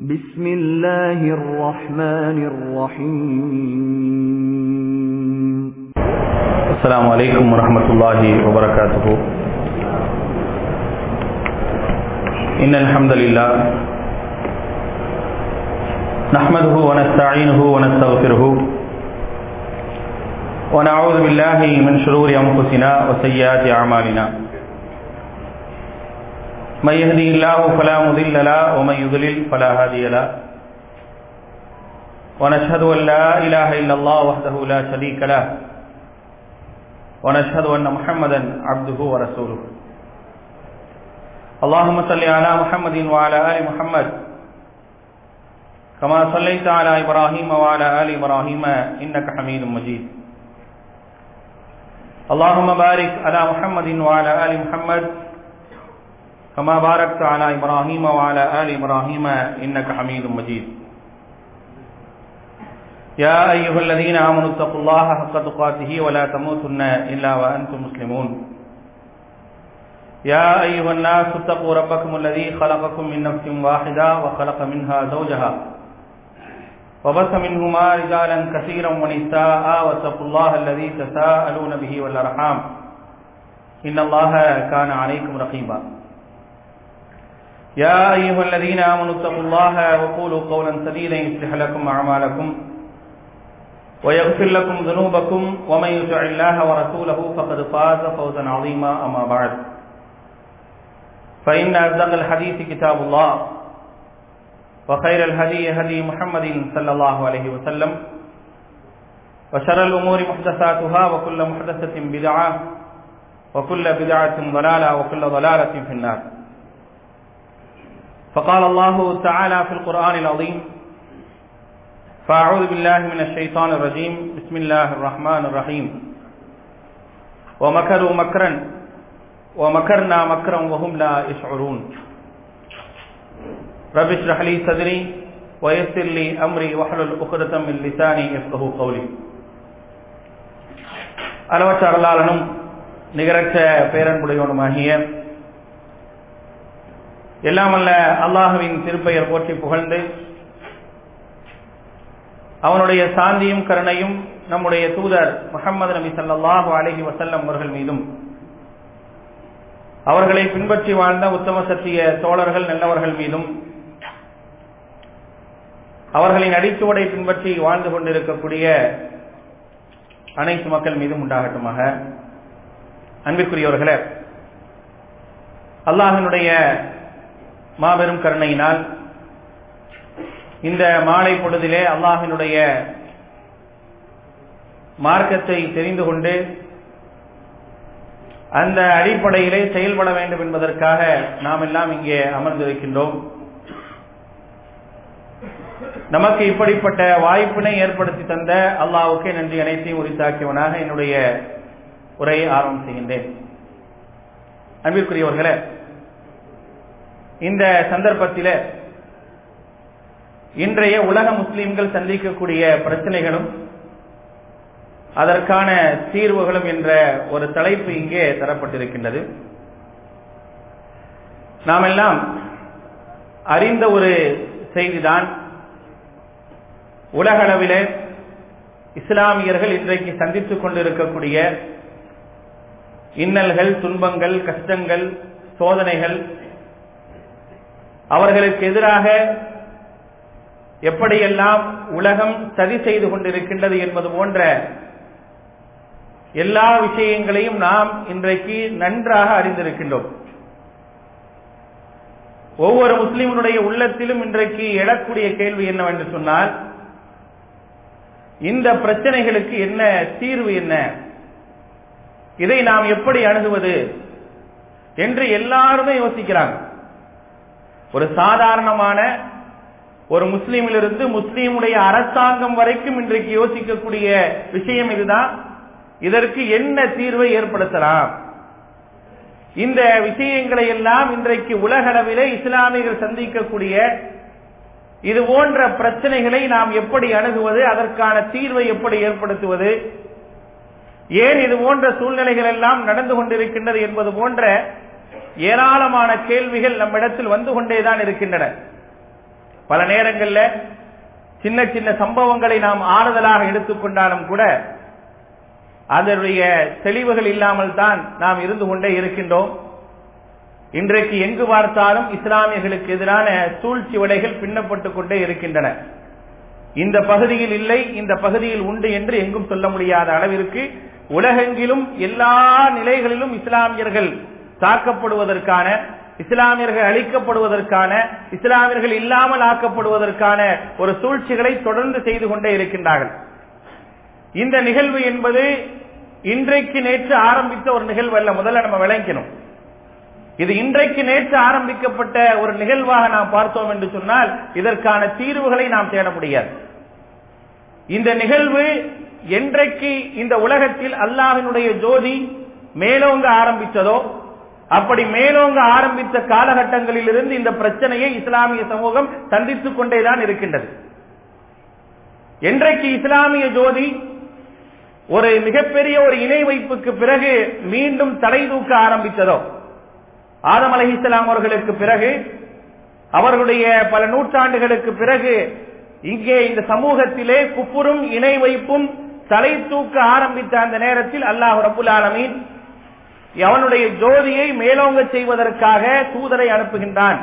بسم الله الرحمن الرحيم. السلام عليكم ورحمة الله وبركاته. إن الحمد لله نحمده ونستعينه ونستغفره ونعوذ بالله من شرور أنفسنا وسيئات أعمالنا. من يهدي الله فلا مضل له ومن يضلل فلا هادي له. ونشهد أن لا إله إلا الله وحده لا شريك له ونشهد أن محمدا عبده ورسوله. اللهم صل على محمد وعلى آل محمد كما صليت على إبراهيم وعلى آل إبراهيم إنك حميد مجيد. اللهم بارك على محمد وعلى آل محمد كما باركت على إبراهيم وعلى آل إبراهيم إنك حميد مجيد. يا أيها الذين آمنوا اتقوا الله حق تقاته ولا تموتن إلا وأنتم مسلمون. يا أيها الناس اتقوا ربكم الذي خلقكم من نفس واحدة وخلق منها زوجها وبث منهما رجالا كثيرا ونساء واتقوا الله الذي تساءلون به والأرحام إن الله كان عليكم رقيبا. يا أيها الذين آمنوا اتقوا الله وقولوا قولا سديدا يصلح لكم أعمالكم ويغفر لكم ذنوبكم ومن يطع الله ورسوله فقد فاز فوزا عظيما. أما بعد فإن أصدق الحديث كتاب الله وخير الهدي هدي محمد صلى الله عليه وسلم وشر الأمور محدثاتها وكل محدثة بدعة وكل بدعة ضلالة وكل ضلالة في النار. فقال الله تعالى في القرآن العظيم: فأعوذ بالله من الشيطان الرجيم بسم الله الرحمن الرحيم. ومكروا مكرا ومكرنا مكرا وهم لا يشعرون. رب اشرح لي صدري ويسر لي أمري واحلل عقدة من لساني يفقهوا قولي. அளவற்ற அருளாளனும் நிகரற்ற பேரன்புடையவனுமாகிய எல்லாமல்ல அல்லாஹுவின் திருப்பெயர் போற்றி புகழ்ந்து அவனுடைய சாந்தியும் கருணையும் நம்முடைய தூதர் முஹம்மது நபி ஸல்லல்லாஹு அலைஹி வஸல்லம் அவர்கள் மீதும் அவர்களை பின்பற்றி வாழ்ந்த உத்தம சத்திய தோழர்கள் நல்லவர்கள் மீதும் அவர்களின் அடிச்சுவடை பின்பற்றி வாழ்ந்து கொண்டிருக்கக்கூடிய அனைத்து மக்கள் மீதும் உண்டாகட்டுமாக. அன்பிற்குரியவர்களே, அல்லாஹ்வினுடைய மாபெரும் கருணையினால் இந்த மாலை பொழுதிலே அல்லாஹ்வினுடைய மார்க்கத்தை தெரிந்து கொண்டு அந்த அடிப்படையிலே செயல்பட வேண்டும் என்பதற்காக நாம் எல்லாம் இங்கே அமர்ந்திருக்கின்றோம். நமக்கு இப்படிப்பட்ட வாய்ப்பினை ஏற்படுத்தி தந்த அல்லாஹ்வுக்கே நன்றி அனைத்தையும் உரித்தாக்கியவனாக என்னுடைய உரையை ஆரம்பம் செய்கின்றேன். அன்பிற்குரியவர்களே, இந்த சந்தர்ப்பத்தில் இன்றைய உலக முஸ்லிம்கள் சந்திக்கக்கூடிய பிரச்சனைகளும் அதற்கான தீர்வுகளும் என்ற ஒரு தலைப்பு இங்கே தரப்பட்டிருக்கின்றது. நாம் எல்லாம் அறிந்த ஒரு செய்திதான், உலகளவிலே இஸ்லாமியர்கள் இன்றைக்கு சந்தித்துக் கொண்டிருக்கக்கூடிய இன்னல்கள், துன்பங்கள், கஷ்டங்கள், சோதனைகள், அவர்களுக்கு எதிராக எப்படியெல்லாம் உலகம் சதி செய்து கொண்டிருக்கின்றது என்பது போன்ற எல்லா விஷயங்களையும் நாம் இன்றைக்கு நன்றாக அறிந்திருக்கின்றோம். ஒவ்வொரு முஸ்லிமுடைய உள்ளத்திலும் இன்றைக்கு எழக்கூடிய கேள்வி என்னவென்று சொன்னால், இந்த பிரச்சனைகளுக்கு என்ன தீர்வு, என்ன, இதை நாம் எப்படி அணுகுவது என்று எல்லாருமே யோசிக்கிறாங்க. ஒரு சாதாரணமான ஒரு முஸ்லீமிலிருந்து முஸ்லீமுடைய அரசாங்கம் வரைக்கும் இன்றைக்கு யோசிக்கக்கூடிய விஷயம் இதுதான். இதற்கு என்ன தீர்வை ஏற்படுத்தலாம்? இந்த விஷயங்களை எல்லாம் இன்றைக்கு உலகளவிலே இஸ்லாமியர்கள் சந்திக்கக்கூடிய இது போன்ற பிரச்சனைகளை நாம் எப்படி அணுகுவது, அதற்கான தீர்வை எப்படி ஏற்படுத்துவது, ஏன் இது போன்ற சூழ்நிலைகள் எல்லாம் நடந்து கொண்டிருக்கின்றது என்பது போன்ற ஏராளமான கேள்விகள் நம்மிடத்தில் வந்து கொண்டேதான் இருக்கின்றன. பல நேரங்களில் சின்ன சின்ன சம்பவங்களை நாம் ஆறுதலாக எடுத்துக்கொண்டாலும் கூட அதனுடைய தெளிவுகள் இல்லாமல் தான் நாம் இருந்து கொண்டே இருக்கின்றோம். இன்றைக்கு எங்கு பார்த்தாலும் இஸ்லாமியர்களுக்கு எதிரான சூழ்ச்சி வலைகள் பின்னப்பட்டுக் கொண்டே இருக்கின்றன. இந்த பகுதியில் இல்லை, இந்த பகுதியில் உண்டு என்று எங்கும் சொல்ல முடியாத அளவிற்கு உலகெங்கிலும் எல்லா நிலைகளிலும் இஸ்லாமியர்கள் தாக்கப்படுவதற்கான, இஸ்லாமியர்கள் அழிக்கப்படுவதற்கான, இஸ்லாமியர்கள் இல்லாமல் ஆக்கப்படுவதற்கான ஒரு சூழ்ச்சிகளை தொடர்ந்து செய்து கொண்டே இருக்கின்றார்கள். இந்த நிகழ்வு என்பது இன்றைக்கு நேற்று ஆரம்பித்த ஒரு நிகழ்வு அல்ல. முதல்ல நம்ம விளங்கணும், இது இன்றைக்கு நேற்று ஆரம்பிக்கப்பட்ட ஒரு நிகழ்வாக நாம் பார்த்தோம் என்று சொன்னால் இதற்கான தீர்வுகளை நாம் தேட முடியாது. இந்த நிகழ்வு என்றைக்கு இந்த உலகத்தில் அல்லாஹ்வினுடைய ஜோதி மேலோங்க ஆரம்பித்ததோ, அப்படி மேலோங்க ஆரம்பித்த காலகட்டங்களில் இருந்து இந்த பிரச்சனையை இஸ்லாமிய சமூகம் சந்தித்துக் கொண்டேதான் இருக்கின்றது. என்றைக்கு இஸ்லாமிய ஜோதி ஒரு மிகப்பெரிய ஒரு இணை வைப்புக்கு பிறகு மீண்டும் தலை தூக்க ஆரம்பித்ததோ, ஆதம் அலைஹிஸ்ஸலாம் அவர்களுக்கு பிறகு, அவர்களுடைய பல நூற்றாண்டுகளுக்கு பிறகு இங்கே இந்த சமூகத்திலே குஃபுரும் இணை வைப்பும் தலை தூக்க ஆரம்பித்த அந்த நேரத்தில் அல்லாஹ் ரப்புல் ஆலமீன் அவனுடைய ஜோதியை மேலோங்க செய்வதற்காக தூதரை அனுப்புகின்றான்.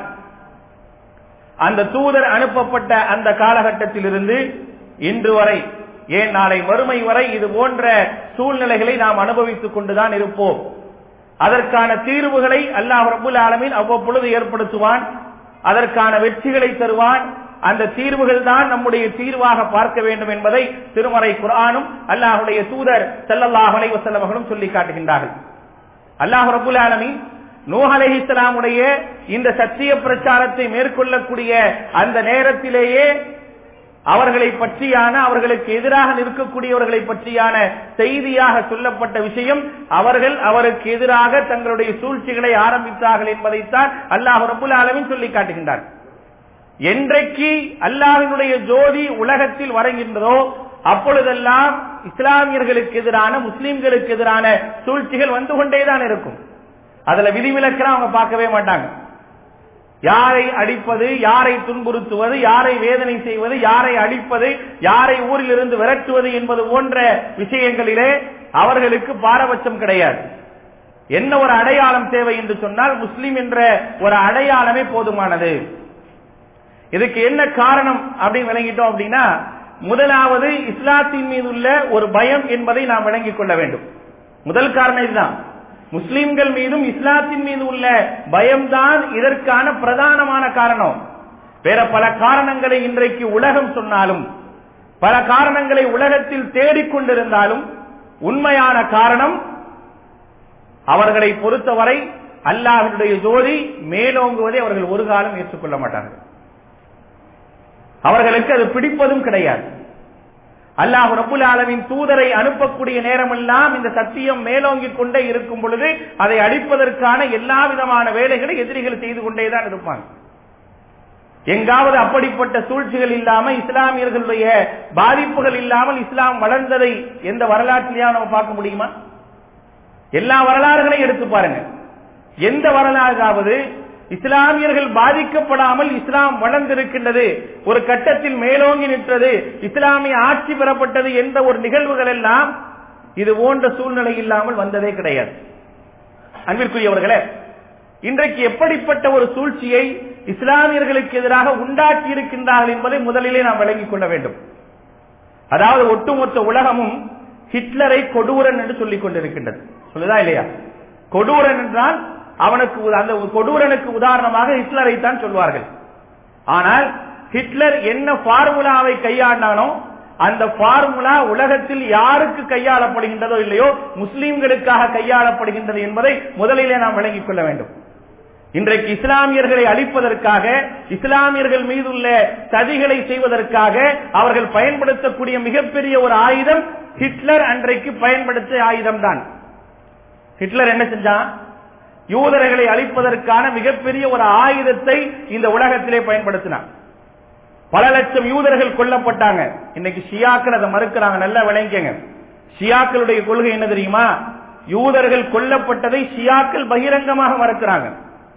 அந்த தூதர் அனுப்பப்பட்ட அந்த காலகட்டத்தில் இருந்து இன்று வரை, ஏன் நாளை மறுமை வரை இது போன்ற சூழ்நிலைகளை நாம் அனுபவித்துக் கொண்டுதான் இருப்போம். அதற்கான தீர்வுகளை அல்லாஹ் ரப்புல் ஆலமீன் அவ்வப்பொழுது ஏற்படுத்துவான், அதற்கான வெற்றிகளை தருவான். அந்த தீர்வுகள் தான் நம்முடைய தீர்வாக பார்க்க வேண்டும் என்பதை திருமறை குர்ஆனும் அல்லாஹ்வுடைய தூதர் ஸல்லல்லாஹு அலைஹி வஸல்லம் அவர்களும் சொல்லி காட்டுகின்றார்கள். அல்லாஹ் ரப்புல் ஆலமீன் நூஹ் அலைஹிஸ்ஸலாமுடைய இந்த சத்திய பிரச்சாரத்தை மேற்கொள்ளக்கூடிய அந்த நேரத்திலேயே அவர்களை பற்றியான, அவர்களுக்கு எதிராக நிற்கக்கூடியவர்களை பற்றியான செய்தியாக சொல்லப்பட்ட விஷயம், அவர்கள் அவருக்கு எதிராக தங்களுடைய சூழ்ச்சிகளை ஆரம்பித்தார்கள் என்பதைத்தான் அல்லாஹ் ரப்புல் ஆலமீன் சொல்லி காட்டுகின்றார். என்றைக்கு அல்லாஹ்வினுடைய ஜோதி உலகத்தில் வருகின்றதோ அப்பொழுதெல்லாம் இஸ்லாமியர்களுக்கு எதிரான, முஸ்லிம்களுக்கு எதிரான சூழ்ச்சிகள் வந்து கொண்டேதான் இருக்கும். அதுல விதிவிலக்கெல்லாம் அவங்க பார்க்கவே மாட்டாங்க. யாரை அடிப்பது, யாரை துன்புறுத்துவது, யாரை வேதனை செய்வது, யாரை அடிப்பது, யாரை ஊரில் இருந்து விரட்டுவது என்பது போன்ற விஷயங்களிலே அவர்களுக்கு பாரபட்சம் கிடையாது. என்ன ஒரு அடையாளம் தேவை என்று சொன்னால் முஸ்லிம் என்ற ஒரு அடையாளமே போதுமானது. இதுக்கு என்ன காரணம் அப்படின்னு விளங்கிட்டோம் அப்படின்னா, முதலாவது இஸ்லாத்தின் மீது உள்ள ஒரு பயம் என்பதை நாம் விளங்கிக் கொள்ள வேண்டும். முதல் காரணம் இதுதான். முஸ்லிம்கள் மீதும் இஸ்லாத்தின் மீது உள்ள பயம்தான் இதற்கான பிரதானமான காரணம். வேற பல காரணங்களை இன்றைக்கு உலகம் சொன்னாலும், பல காரணங்களை உலகத்தில் தேடிக்கொண்டிருந்தாலும், உண்மையான காரணம் அவர்களை பொறுத்தவரை அல்லாஹ்வுடைய ஜோதி மேலோங்குவதை அவர்கள் ஒரு காலம் ஏற்றுக்கொள்ள மாட்டார்கள். அவர்களுக்கு அது பிடிப்பதும் கிடையாது. அல்லாஹ் ரப்புல் ஆலமீன் தூதரை அனுப்பக்கூடிய நேரமெல்லாம் இந்த சத்தியம் மேலோங்கிக் கொண்டே இருக்கும் பொழுது அதை அடிப்பதற்கான எல்லா விதமான வேலைகளை எதிரிகள் செய்து கொண்டேதான் இருப்பாங்க. எங்காவது அப்படிப்பட்ட சூழ்ச்சிகள் இல்லாம, இஸ்லாமியர்களுடைய பாதிப்புகள் இல்லாமல் இஸ்லாம் வளர்ந்ததை எந்த வரலாற்றிலேயே நம்ம பார்க்க முடியுமா? எல்லா வரலாறுகளையும் எடுத்து பாருங்க. எந்த வரலாறாவது இஸ்லாமியர்கள் பாதிக்கப்படாமல் இஸ்லாம் வளர்ந்திருக்கின்றது, ஒரு கட்டத்தில் மேலோங்கி நின்றது, இஸ்லாமிய ஆட்சி பெறப்பட்டது என்ற ஒரு நிகழ்வுகள் எல்லாம் இது போன்ற சூழ்நிலை இல்லாமல் வந்ததே கிடையாது. அன்பிற்குரியவர்களே, இன்றைக்கு எப்படிப்பட்ட ஒரு சூழ்ச்சியை இஸ்லாமியர்களுக்கு எதிராக உண்டாக்கி இருக்கின்றார்கள் என்பதை முதலிலே நாம் விளங்கிக் கொள்ள வேண்டும். அதாவது ஒட்டுமொத்த உலகமும் ஹிட்லரை கொடூரன் என்று சொல்லிக் கொண்டிருக்கின்றது. சொல்லுதா இல்லையா? கொடூரன் என்றால் அவனுக்கு, அந்த கொடூரனுக்கு உதாரணமாக ஹிட்லரை தான் சொல்வார்கள். ஆனால் ஹிட்லர் என்ன பார்முலாவை கையாண்டானோ அந்த பார்முலா உலகத்தில் யாருக்கு கையாளப்படுகின்றதோ இல்லையோ முஸ்லிம்களுக்காக கையாளப்படுகின்றது என்பதை முதலிலே நாம் விளங்கிக் கொள்ள வேண்டும். இன்றைக்கு இஸ்லாமியர்களை அழிப்பதற்காக, இஸ்லாமியர்கள் மீதுள்ள சதிகளை செய்வதற்காக அவர்கள் பயன்படுத்தக்கூடிய மிகப்பெரிய ஒரு ஆயுதம் ஹிட்லர் அன்றைக்கு பயன்படுத்திய ஆயுதம் தான். ஹிட்லர் என்ன செஞ்சான்? யூதர்களை அழிப்பதற்கான மிகப்பெரிய ஒரு ஆயுதத்தை இந்த உலகத்திலே பயன்படுத்தினார். பல லட்சம் யூதர்கள் கொல்லப்பட்டாங்க. இன்னைக்கு ஷியாக்கள் அதை மறுக்கிறாங்க. நல்லா விளங்கிக்கங்க. ஷியாக்களுடைய கொள்கை என்ன தெரியுமா? யூதர்கள் கொல்லப்பட்டதை ஷியாக்கள் பகிரங்கமாக மறுக்கிறாங்க.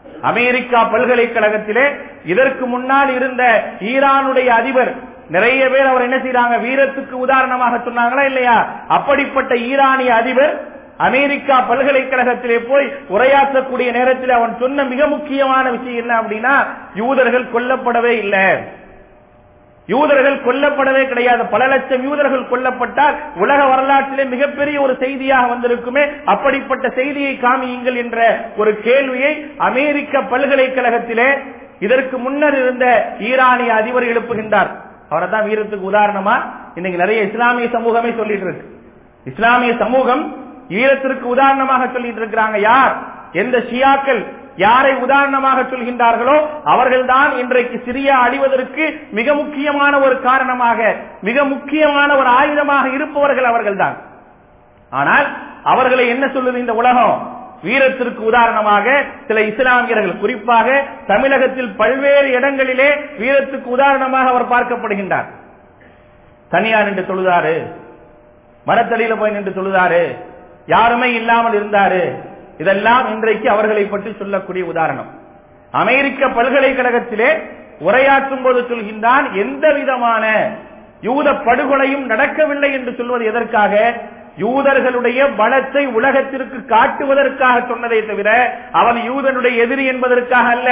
அமெரிக்கா பல்கலைக்கழகத்திலே இதற்கு முன்னால் இருந்த ஈரானுடைய அதிபர் நிறைய பேர் அவர் என்ன செய்யறாங்க, வீரத்துக்கு உதாரணமாக சொன்னாங்களா இல்லையா? அப்படிப்பட்ட ஈரானிய அதிபர் அமெரிக்கா பல்கலைக்கழகத்திலே போய் உரையாற்றக்கூடிய நேரத்தில் அவன் சொன்ன மிக முக்கியமான விஷயம் என்ன அப்படின்னா, யூதர்கள் கொல்லப்படவே இல்லை, யூதர்கள் கொல்லப்படவே கிடையாது. பல லட்சம் யூதர்கள் கொல்லப்பட்டால் உலக வரலாற்றிலே மிகப்பெரிய ஒரு செய்தியாக வந்திருக்குமே, அப்படிப்பட்ட செய்தியை காமியுங்கள் என்ற ஒரு கேள்வியை அமெரிக்க பல்கலைக்கழகத்திலே இதற்கு முன்னர் இருந்த ஈரானிய அதிபர் எழுப்புகின்றார். அவரை தான் வீரத்துக்கு உதாரணமா இன்னைக்கு நிறைய இஸ்லாமிய சமூகமே சொல்லிட்டு இருக்கு. இஸ்லாமிய சமூகம் வீரத்திற்கு உதாரணமாக சொல்லிட்டு இருக்கிறாங்க. யார், எந்த ஷியாக்கள் யாரை உதாரணமாக சொல்கின்றார்களோ அவர்கள்தான் இன்றைக்கு சிரியா அழிவதற்கு மிக முக்கியமான ஒரு காரணமாக, மிக முக்கியமான ஒரு ஆயுதமாக இருப்பவர்கள் அவர்கள்தான். ஆனால் அவர்களை என்ன சொல்லுது இந்த உலகம்? வீரத்திற்கு உதாரணமாக சில இஸ்லாமியர்கள், குறிப்பாக தமிழகத்தில் பல்வேறு இடங்களிலே வீரத்துக்கு உதாரணமாக அவர் பார்க்கப்படுகின்றார். தனியா நின்று தொழுதாரு, மரத்தடியில போய் நின்று தொழுதாரு, யாருமே இல்லாமல் இருந்தாரு, இதெல்லாம் இன்றைக்கு அவர்களை பற்றி சொல்லக்கூடிய உதாரணம். அமெரிக்க பல்கலைக்கழகத்திலே உரையாற்றும் போது சொல்கின்றான், எந்த விதமான யூத படுகொலையும் நடக்கவில்லை என்று சொல்வது எதற்காக? யூதர்களுடைய பலத்தை உலகத்திற்கு காட்டுவதற்காக சொன்னதை தவிர அவன் யூதனுடைய எதிரி என்பதற்காக அல்ல.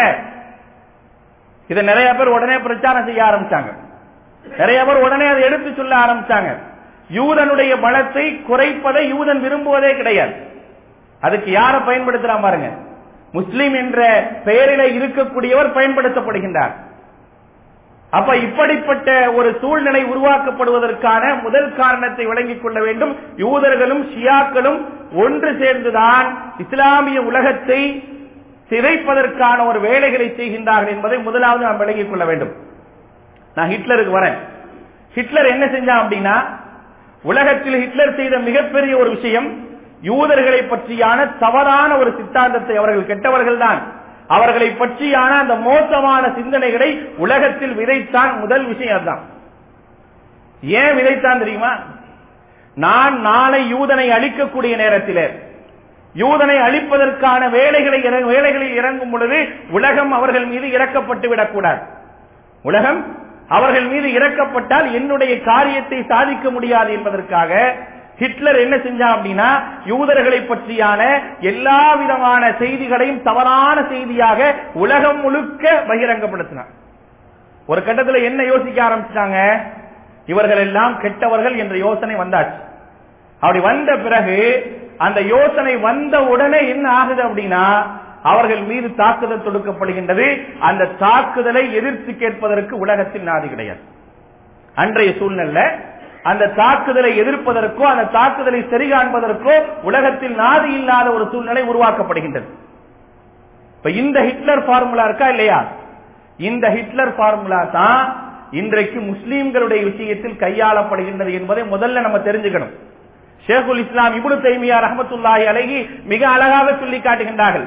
இதை நிறைய பேர் உடனே பிரச்சாரம் செய்ய ஆரம்பிச்சாங்க, நிறைய பேர் உடனே அதை எடுத்து சொல்ல ஆரம்பிச்சாங்க. யூதனுடைய பலத்தை குறைப்பதை யூதன் விரும்புவதே கிடையாது. அதுக்கு யாரை பயன்படுத்துறான் பாருங்க, முஸ்லிம் என்ற பெயரில இருக்கக்கூடியவர் பயன்படுத்தப்படுகின்றார். அப்ப இப்படிப்பட்ட ஒரு சூழ்நிலை உருவாக்கப்படுவதற்கான முதல் காரணத்தை விளங்கிக் கொள்ள வேண்டும். யூதர்களும் ஷியாக்களும் ஒன்று சேர்ந்துதான் இஸ்லாமிய உலகத்தை சிதைப்பதற்கான ஒரு வேலைகளை செய்கின்றார்கள் என்பதை முதலாவது நாம் விளங்கிக் கொள்ள வேண்டும். நான் ஹிட்லருக்கு வரேன். ஹிட்லர் என்ன செஞ்சான் அப்படின்னா, உலகத்தில் ஹிட்லர் செய்த மிகப்பெரிய ஒரு விஷயம், யூதர்களை பற்றியான தவறான ஒரு சித்தாந்தத்தை, அவர்கள் கெட்டவர்கள் தான், அவர்களை பற்றியான அந்த மோசமான சிந்தனைகளை உலகத்தில் விதைத்தான். முதல் விஷயம் அதுதான். ஏன் விதைத்தான் தெரியுமா? நான் நாளை யூதனை அழிக்கக்கூடிய நேரத்தில், யூதனை அழிப்பதற்கான வேலைகளில் இறங்கும் பொழுது உலகம் அவர்கள் மீது இறக்கப்பட்டு விடக்கூடாது. உலகம் அவர்கள் மீது இறக்கப்பட்டால் என்னுடைய காரியத்தை சாதிக்க முடியாது என்பதற்காக ஹிட்லர் என்ன செஞ்சான் அப்படின்னா, யூதர்களை பற்றியான எல்லா விதமான செய்திகளையும் தவறான செய்தியாக உலகம் முழுக்க பகிரங்கப்படுத்தினார். ஒரு கட்டத்தில் என்ன யோசிக்க ஆரம்பிச்சாங்க, இவர்கள் எல்லாம் கெட்டவர்கள் என்ற யோசனை வந்தாச்சு. அப்படி வந்த பிறகு அந்த யோசனை வந்த உடனே என்ன ஆகுது அப்படின்னா, அவர்கள் மீது தாக்குதல் தொடுக்கப்படுகின்றது. அந்த தாக்குதலை எதிர்த்து கேட்பதற்கு உலகத்தில் நாதி கிடையாது. அன்றைய சூழ்நிலை அந்த தாக்குதலை எதிர்ப்பதற்கோ அந்த தாக்குதலை சரி காண்பதற்கோ உலகத்தில் நாதி இல்லாத ஒரு சூழ்நிலை உருவாக்கப்படுகின்றது. இப்ப இந்த ஹிட்லர் ஃபார்முலா இருக்கா இல்லையா, இந்த ஹிட்லர் ஃபார்முலா தான் இன்றைக்கு முஸ்லீம்களுடைய விஷயத்தில் கையாளப்படுகின்றது என்பதை முதல்ல நம்ம தெரிஞ்சுக்கணும். ஷேகுல் இஸ்லாம் இப்னு தைமியா ரஹ்மத்துல்லாஹி அலைஹி மிக அழகாக சொல்லி காட்டுகின்றார்கள்.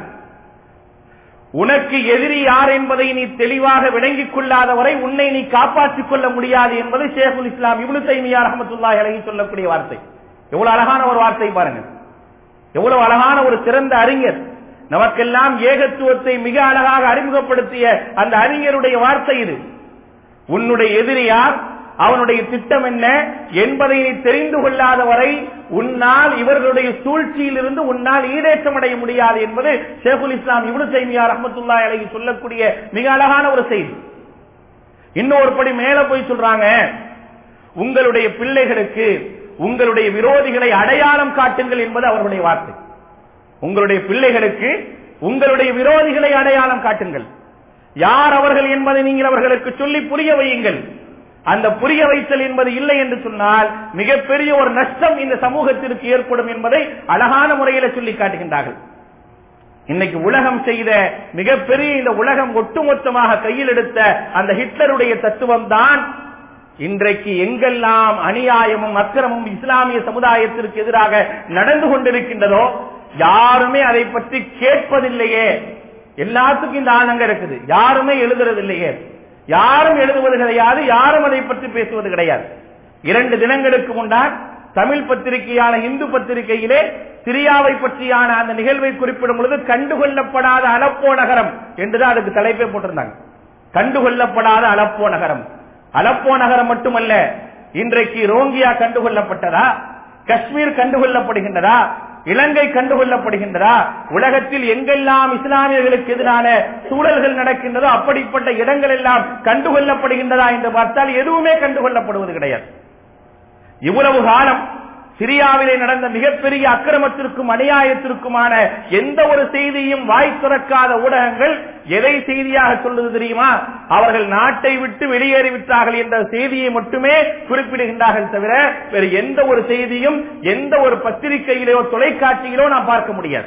உனக்கு எதிரி யார் என்பதை நீ தெளிவாக விளங்கிக் கொள்ளாதவரை உன்னை நீ காப்பாற்றிக் கொள்ள முடியாது என்பது ஷேகுல் இஸ்லாம் இப்னு தைமியா ரஹ்மத்துல்லாஹி அலைஹி சொல்லக்கூடிய வார்த்தை. எவ்வளவு அழகான ஒரு வார்த்தை பாருங்க, எவ்வளவு அழகான ஒரு சிறந்த அறிஞர், நமக்கெல்லாம் ஏகத்துவத்தை மிக அழகாக அறிமுகப்படுத்திய அந்த அறிஞருடைய வார்த்தை இது. உன்னுடைய எதிரி யார், அவனுடைய திட்டம் என்ன என்பதை நீ தெரிந்து கொள்ளாத வரை உன்னால் இவர்களுடைய சூழ்ச்சியில் இருந்து உன்னால் ஈடேற்றம் அடைய முடியாது என்பது ஷேகுல் இஸ்லாம் இப்னு தைமியா ரஹ்மத்துல்லாஹி அலைஹி சொல்லக்கூடிய மிக அழகான ஒரு செய்தி. இன்னொரு படி மேல போய் சொல்றாங்க, உங்களுடைய பிள்ளைகளுக்கு உங்களுடைய விரோதிகளை அடையாளம் காட்டுங்கள் என்பது அவருடைய வார்த்தை. உங்களுடைய பிள்ளைகளுக்கு உங்களுடைய விரோதிகளை அடையாளம் காட்டுங்கள், யார் அவர்கள் என்பதை நீங்கள் அவர்களுக்கு சொல்லி புரிய வையுங்கள். அந்த புரிய வைத்தல் என்பது இல்லை என்று சொன்னால் மிகப்பெரிய ஒரு நஷ்டம் இந்த சமூகத்திற்கு ஏற்படும் என்பதை அழகான முறையில் சொல்லி காட்டுகின்றார்கள். இன்னைக்கு உலகம் செய்த மிகப்பெரிய, இந்த உலகம் ஒட்டுமொத்தமாக கையில் எடுத்த அந்த ஹிட்லருடைய தத்துவம் தான் இன்றைக்கு எங்கெல்லாம் அநியாயமும் அக்கிரமும் இஸ்லாமிய சமுதாயத்திற்கு எதிராக நடந்து கொண்டிருக்கின்றதோ யாருமே அதை பற்றி கேட்பதில்லையே. எல்லாத்துக்கும் இந்த ஆனந்தம் இருக்குது, யாருமே எழுதுறதில்லையே, யாரும் எழுதுவது கிடையாது, யாரும் அதை பற்றி பேசுவது கிடையாது. 2 தினங்களுக்கு முன்னால் தமிழ் பத்திரிகையான இந்து பத்திரிகையிலே சிரியாவை பற்றியான அந்த நிகழ்வை குறிப்பிடும் பொழுது கண்டுகொள்ளப்படாத அலப்போ நகரம் என்றுதான் அதுக்கு தலைப்பே போட்டிருந்தாங்க. கண்டுகொள்ளப்படாத அலப்போ நகரம். அலப்போ நகரம் மட்டுமல்ல, இன்றைக்கு ரோங்கியா கண்டுகொள்ளப்பட்டதா, காஷ்மீர் கண்டுகொள்ளப்படுகின்றதா, இலங்கை கண்டுகொள்ளப்படுகின்றதா, உலகத்தில் எங்கெல்லாம் இஸ்லாமியர்களுக்கு எதிரான சூழல்கள் நடக்கின்றதோ அப்படிப்பட்ட இடங்கள் எல்லாம் கண்டுகொள்ளப்படுகின்றதா என்று பார்த்தால் எதுவுமே கண்டுகொள்ளப்படுவது கிடையாது. இவ்வளவு காலம் சிரியாவிலே நடந்த மிகப்பெரிய அக்கிரமத்திற்கும் அநியாயத்திற்குமான எந்த ஒரு செய்தியும் வாய் திறக்காத ஊடகங்கள் எதை செய்தியாக சொல்லுது தெரியுமா? அவர்கள் நாட்டை விட்டு வெளியேறிவிட்டார்கள் என்ற செய்தியை மட்டுமே குறிப்பிடுகின்றார்கள் தவிர வேறு எந்த ஒரு செய்தியும் எந்த ஒரு பத்திரிகையிலோ தொலைக்காட்சியிலோ நாம் பார்க்க முடியாது.